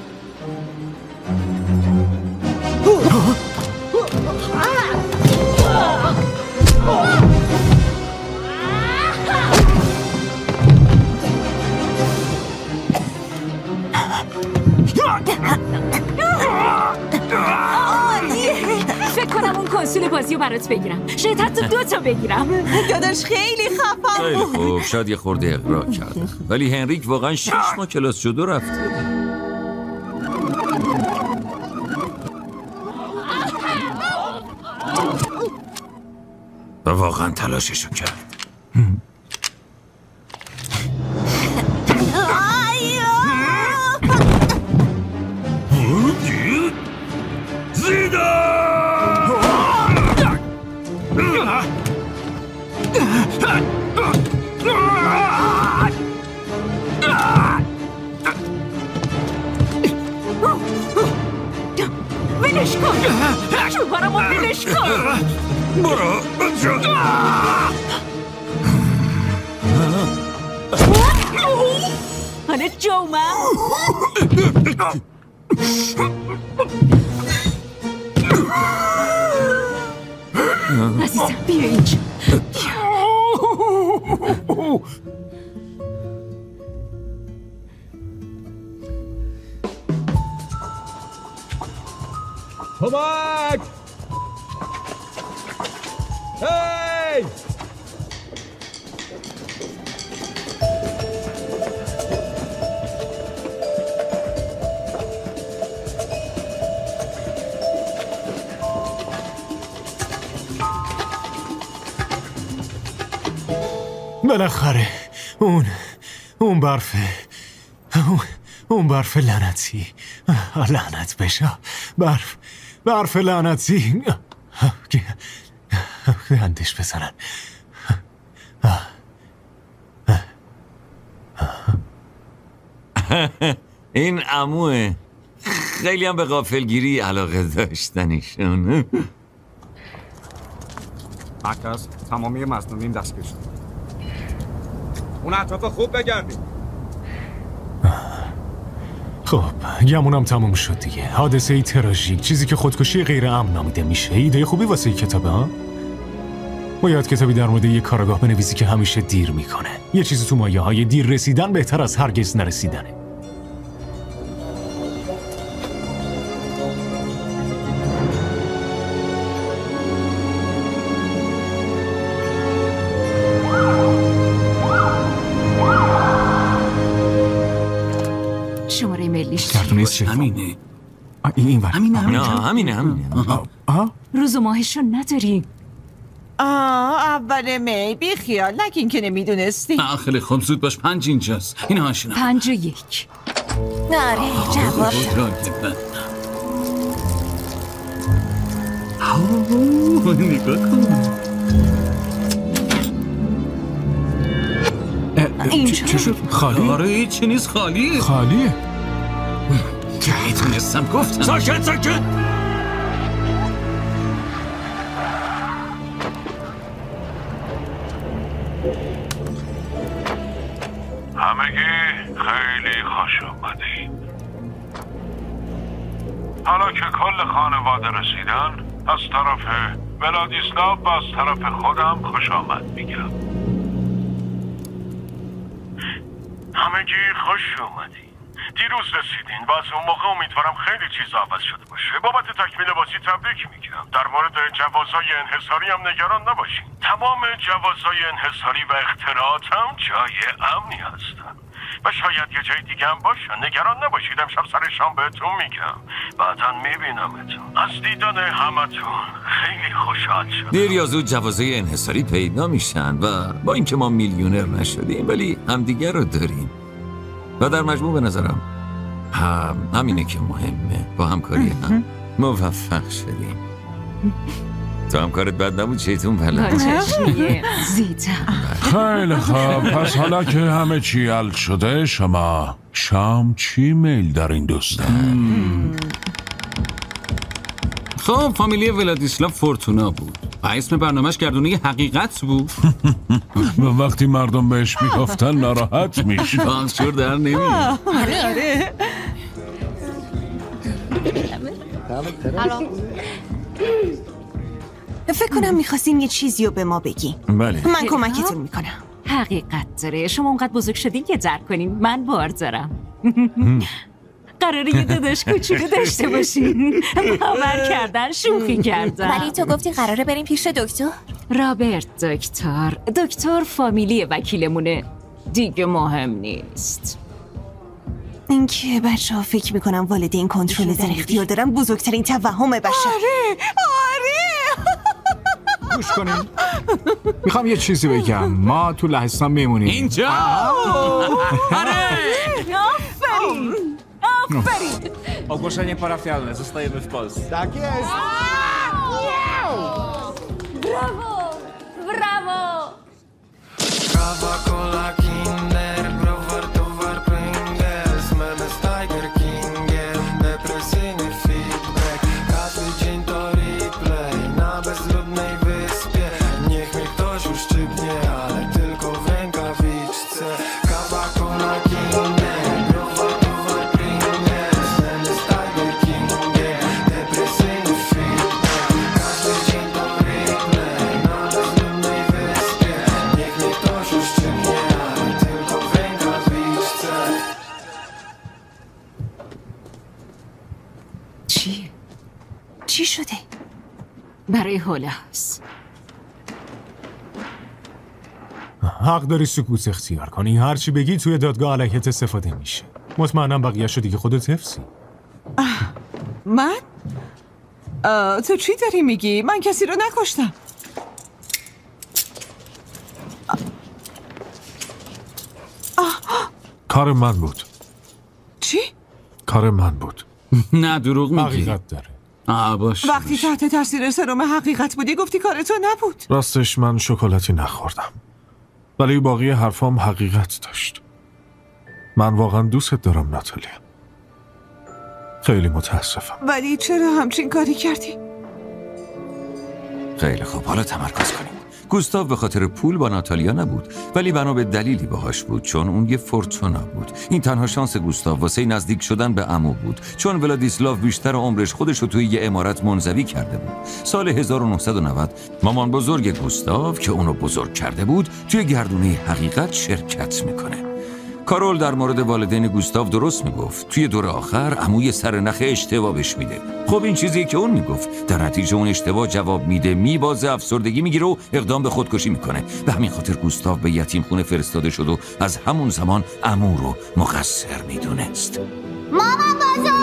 فکر کنم اون کنسول بازی رو برات بگیرم. شاید حتی دو تا بگیرم. داداش خیلی خفن خیلی بود. خوب شاید یه خورده اغراق کردم ولی هنریک واقعا شش ماه کلاس شد و رفته. و واقعا تلاششو کرد. ولش کن. شوهرمو ولش کن. برو بچه. حالا جومم. عزیزم بیا اینجا. کمک! هی! بالاخره اون اون برفه اون, اون برف لعنتی لعنت بشه برف برف لعنتی گندش بزنن. این عموه خیلی هم به غافلگیری علاقه داشتنشون. مرکز تمامی مظنونین دستگیر شد. اون اطراف خوب بگردید. خب گمونم تموم شد دیگه. حادثه ای تراژیک، چیزی که خودکشی غیر امن نامیده میشه. ایده خوبی واسه این کتابه ها؟ باید کتابی در مورد یه کارگاه بنویسی که همیشه دیر میکنه. یه چیزی تو مایه های دیر رسیدن بهتر از هرگز نرسیدنه. شماره ملیش کارتونیست چه؟ همینه. این ور. همینه همینه همینه همینه. آه روز و ماهشو نداری. آه اول می بی خیال نگین که نمیدونستی. خیلی خوب زود باش. پنج اینجاست. این هاشینا. پنج و یک. آره جواب داد. نگاه کن. اینجا چه شد؟ خالی؟ آره هیچی نیست. خالیه. خالیه؟ که میتونستم گفتم. ساکت ساکت. خوش اومدید. حالا که کل خانواده رسیدن، از طرف ولادیسلاو و از طرف خودم خوش آمد میگم. همگی خوش اومدین. دیروز رسیدین و از اون موقع امیدوارم خیلی چیز عوض شده باشه. بابت تکمیل بازی تبریک میگم. در مورد جوازهای انحصاری هم نگران نباشین. تمام جوازهای انحصاری و اختراعات هم جای امنی هستن و شاید یه جای دیگه هم باشن. نگران نباشید، امشب سر شام بهتون میگم. بعداً میبینمتون. از دیدن همتون خیلی خوشحال شدم. دیر یا زود جوازهای انحصاری پیدا میشن و با اینکه ما میلیونر نشدیم ولی همدیگه رو داریم و در مجموع به نظرم هم همینه که مهمه. با همکاری هم موفق شدیم. تو همکارت بد نبود شیطون بلد. خیلی خوب، پس حالا که همه چی حل شده، شما شام چی میل در این دوستان؟ خب فامیلی ولادیسلاو فورتونا بود و اسم برنامهش گردونه حقیقت بود. و وقتی مردم بهش میگفتن ناراحت میشه. پانسور در نمیاد. آره. فکر کنم میخواستین یه چیزی رو به ما بگی. بله. من کمکتون میکنم. حقیقت داره، شما اونقدر بزرگ شدین که درک کنین من بار دارم. قراره یه داداش کوچولو داشته باشین. باور کردن شوخی کردن. ولی تو گفتی قراره بریم پیش دکتر. رابرت دکتر دکتر فامیلی وکیلمونه دیگه، مهم نیست. اینکه بچه ها فکر میکنم والدین کنترل در اختیار دارن بزرگترین توهم بشر. آره آره. گوش کنین، میخوام یه چیزی بگم. ما تو لهستان میمونیم اینجا. آره آفرین آفرین. Ogłoszenie parafialne, zostajemy w Polsce. Tak jest! Brawo! Brawo! Kawa, cola, Kinder, browar, towar, Pringles, memy z Tiger Kingiem, depresyjny feedback, każdy dzień to replay, na bezludnej wyspie, niech mnie ktoś uszczypnie, ale tylko w rękawiczce. Kawa, cola, Kinder, browar, towar, Pringles, memy z Tiger Kingiem, depresyjny feedback, każdy dzień to replay, na bezludnej wyspie, niech mnie ktoś uszczypnie, ale tylko w rękawiczce. چی؟ چی شده؟ برای هولاس حق داری سکوت اختیار کنی. هر چی بگی توی دادگاه علیهت استفاده میشه. مطمئنم بقیه‌شو دیگه خودت حفظی. من؟ آه، تو چی داری میگی؟ من کسی رو نکشتم. کار من بود. چی؟ کار من بود. نه دروغ میگی. حقیقت داره. آه باشه. وقتی تحت تاثیر سرم حقیقت بودی گفتی کار تو نبود. راستش من شکلاتی نخوردم، ولی باقی حرفام حقیقت داشت. من واقعا دوست دارم ناتالیا. خیلی متاسفم. ولی چرا همچین کاری کردی؟ خیلی خوب، حالا تمرکز کنیم. گوستاو به خاطر پول با ناتالیا نبود، ولی بنا به دلیلی باهاش بود، چون اون یه فورتونا بود. این تنها شانس گوستاو واسه نزدیک شدن به عمو بود، چون ولادیسلاو بیشتر عمرش خودش رو توی یه عمارت منزوی کرده بود. سال هزار و نهصد و نود مامان بزرگ گوستاو که اونو بزرگ کرده بود توی گردونه حقیقت شرکت میکنه. کارول در مورد والدین گوستاو درست میگفت. توی دور آخر عموی سر نخ اشتباه بهش میده. خب این چیزی که اون میگفت. در نتیجه اون اشتباه جواب میده، میبازه، افسردگی میگیره و اقدام به خودکشی میکنه. به همین خاطر گوستاو به یتیم خونه فرستاده شد و از همون زمان عمو رو مقصر میدونست. مامان بزرگ!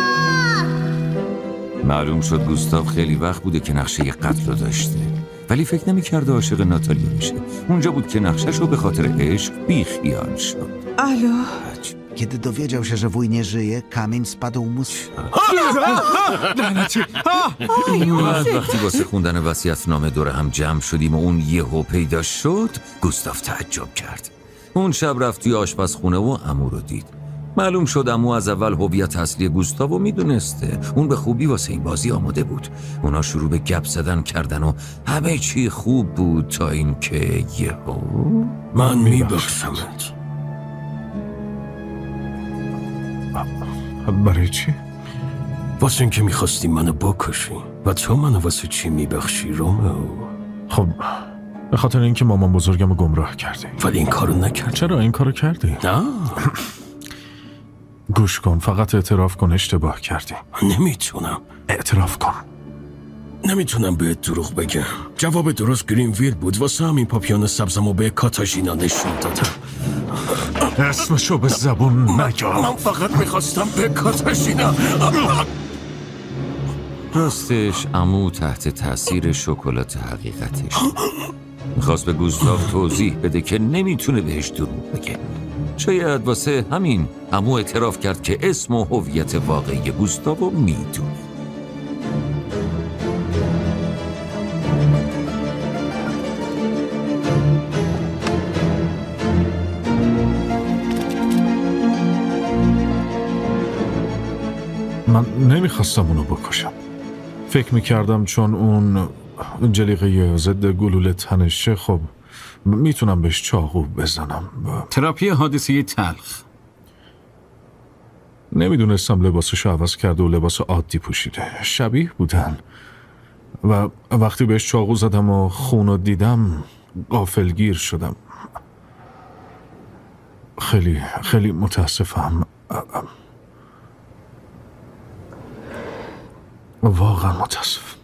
معلوم شد گوستاو خیلی وقت بوده که نقشه قتل رو داشته، ولی فکر نمی‌کرد عاشق ناتالیا میشه. اونجا بود که نقشش رو به خاطر عشق بیخیال شد. الو. Kiedy dowiedział się, że wuj nie żyje, kamień spadł mu z... بعد وقتی واسه خوندن وصیت‌نامه دور هم جمع شدیم و اون یهو پیدا شد، گوستاو تعجب کرد. اون شب رفت توی آشپزخونه و عمو رو دید. معلوم شد عمو از اول هویت اصلی گوستاو میدونسته. اون به خوبی واسه این بازی آماده بود. اونا شروع به گپ زدن کردن و همه چی خوب بود تا اینکه یهو من میبخشمت. برای چی؟ واسه اینکه میخواستی منو بکشی و تو منو واسه چی میبخشی رومئو؟ خب به خاطر اینکه مامان بزرگم رو گمراه کردی. ولی این کارو نکرد. چرا این کارو کردی؟ نه. گوش کن، فقط اعتراف کن اشتباه کردی. نمیتونم. اعتراف کن. نمیتونم بهت دروغ بگم. جواب درست گرینویل بود، واسه همین پاپیون سبزمو به کاتاژینا نشون دادم. اسمشو به زبون نگاه. من فقط میخواستم به کاتاژینا. راستش عمو تحت تاثیر شکلات حقیقتش میخواست به گوستاف توضیح بده که نمیتونه بهش دروغ بگه. شاید واسه همین عمو اعتراف کرد که اسم و هویت واقعی گوستاو میدونه. من نمیخواستم اونو بکشم. فکر میکردم چون اون جلیقه ضد گلوله تنشه، خب میتونم بهش چاقو بزنم. تراپی حادثه تلخ. نمیدونستم لباسشو عوض کرده و لباس عادی پوشیده. شبیه بودن و وقتی بهش چاقو زدم و خونو دیدم غافلگیر شدم. خیلی خیلی متاسفم. واقعا متاسف.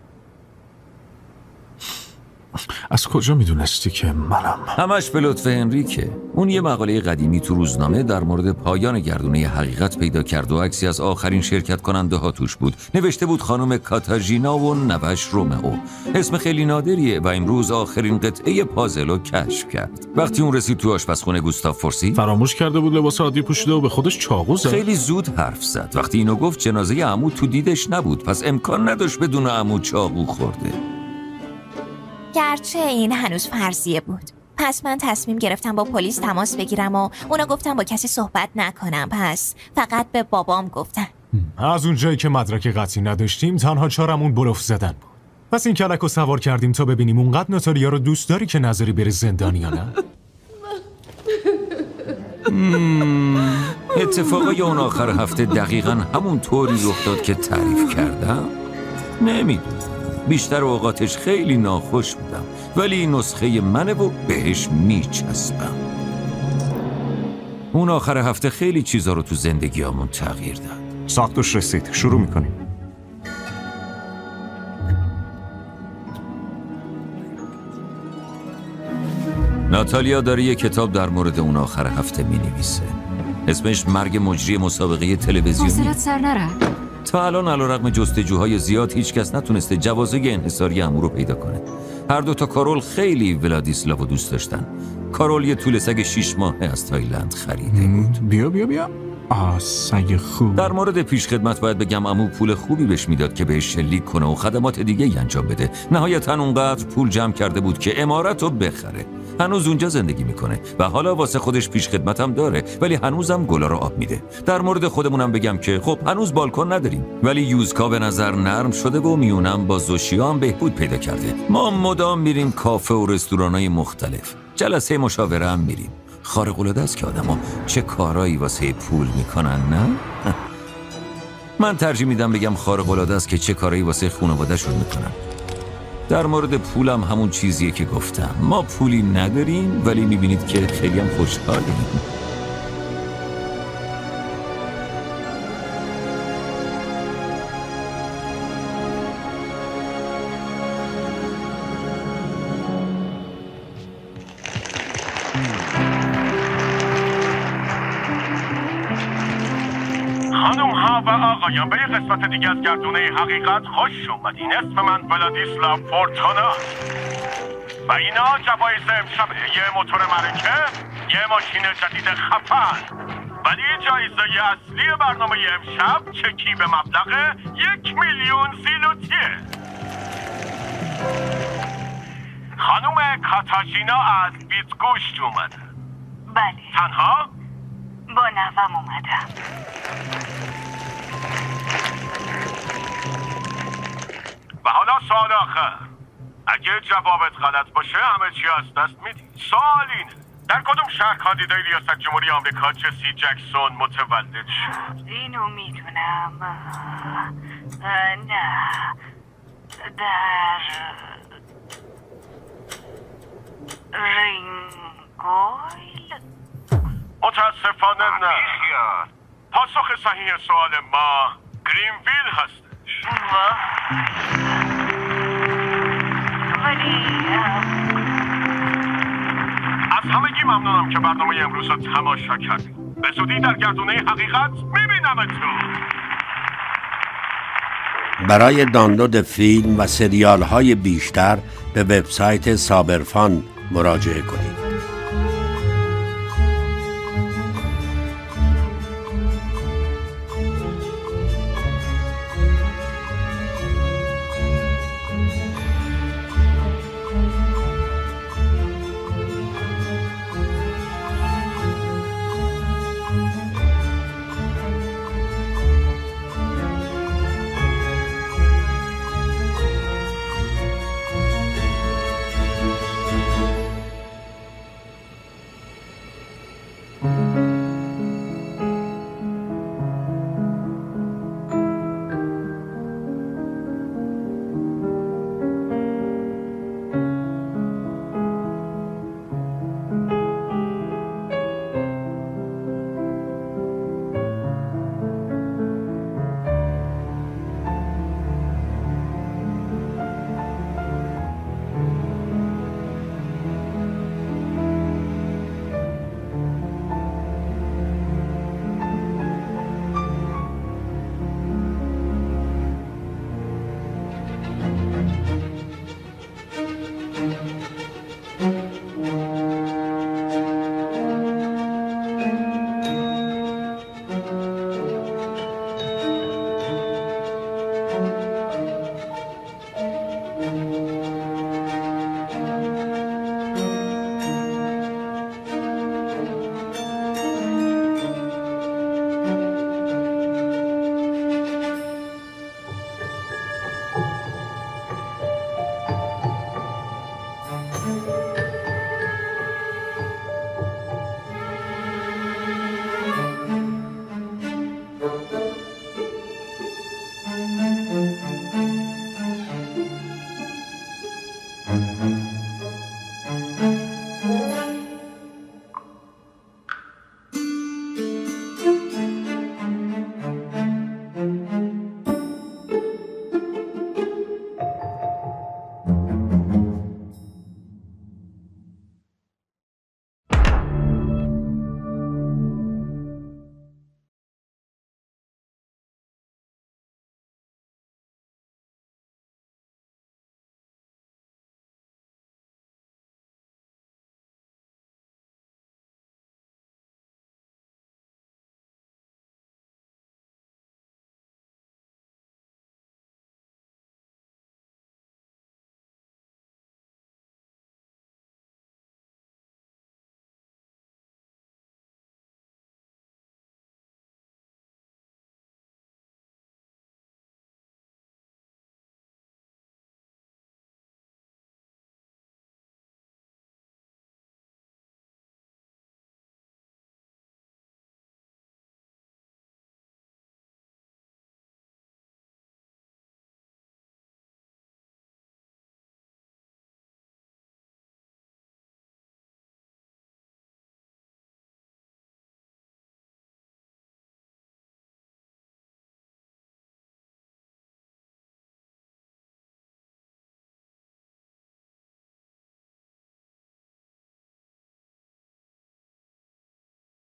از کجا میدونستی که منم؟ همش به لطف هنریکه. اون یه مقاله قدیمی تو روزنامه در مورد پایان گردونه حقیقت پیدا کرد و عکسی از آخرین شرکت کننده ها توش بود. نوشته بود خانم کاتاژینا و نوش رومئو. اسم خیلی نادریه و امروز آخرین قطعه پازل رو کشف کرد. وقتی اون رسید تو آشپزخونه گوستاف پرسید، فراموش کرده بود لباس عادی پوشیده و به خودش چاقو زد. خیلی زود حرف زد. وقتی اینو گفت جنازه عمو تو دیدش نبود، پس امکان نداشت بدون عمو چاقو خورده. گرچه این هنوز فرضیه بود. پس من تصمیم گرفتم با پلیس تماس بگیرم و اونا گفتم با کسی صحبت نکنم، پس فقط به بابام گفتن. از اونجایی که مدرک قطعی نداشتیم تنها چارمون بلوف زدن بود. پس این کلک رو سوار کردیم تا ببینیم اونقدر ناتالیا رو دوست داری که نظری بره زندان یا نه. اتفاقای اون آخر هفته دقیقاً همون طوری رخ داد که تعریف کردم. نمیدونم، بیشتر اوقاتش خیلی ناخوش بودم، ولی این نسخه منه و بهش میچسبم. اون آخر هفته خیلی چیزا رو تو زندگیامون تغییر داد. ساختش رسید، شروع میکنیم. ناتالیا داره یه کتاب در مورد اون آخر هفته مینویسه. اسمش مرگ مجری مسابقه تلویزیونی. حوصله‌ات سر نره. تا الان علیرغم جستجوهای زیاد هیچ کس نتونسته جوازه انحصاری عمو رو پیدا کنه. هر دو تا کارول خیلی ولادیسلاو دوست داشتن. کارول یه توله سگ شیش ماهه از تایلند خریده بود. بیا بیا بیا. آه سگ خوب. در مورد پیشخدمت باید بگم عمو پول خوبی بهش میداد که بهش شلیک کنه و خدمات دیگه ای انجام بده. نهایتاً اونقدر پول جمع کرده بود که عمارت رو بخره. هنوز اونجا زندگی میکنه و حالا واسه خودش پیشخدمت هم داره، ولی هنوزم گلا رو آب میده. در مورد خودمونم بگم که خب هنوز بالکن نداریم، ولی یوزکا به نظر نرم شده و میونم با زوشیا هم بهبود پیدا کرده. ما مدام میریم کافه و رستورانای مختلف، جلسه مشاوره هم میریم. خارق العاده است که آدما چه کارایی واسه پول میکنن، نه؟ من ترجیح میدم بگم خارق العاده است که چه کارایی واسه خانواده‌شون میکنن. در مورد پولم همون چیزیه که گفتم. ما پولی نداریم ولی میبینید که خیلی هم خوشحالیم. خانم ها و آقایان، به یه قسمت دیگه از گردونه حقیقت خوش اومدین. اسم من ولادیسلاو فورتونا و اینا جوایز امشبه. یه موتور معرکه، یه ماشین جدید خفن، ولی جایزه اصلی برنامه امشب چکی به مبلغ یک میلیون زیلوتیه. خانم کاتاژینا از بیتگوشت اومده. بله. تنها؟ با نوام اومدم. و حالا سوال آخر، اگه جوابت غلط باشه همه چی از دست میدی. سوال اینه، در کدوم شهر کاندیدای ریاست جمهوری آمریکا جسی جکسون متولد شد؟ اینو میدونم. نه در رینگویل. متاسفانه نه. پاسخ صحیح سوال ما گرینویل هستش. ولی از همگی ممنونم که برنامه امروز رو تماشا کردیم. به زودی در گردونه حقیقت میبینمتون. برای دانلود فیلم و سریال های بیشتر به وبسایت سابرفان مراجعه کنید.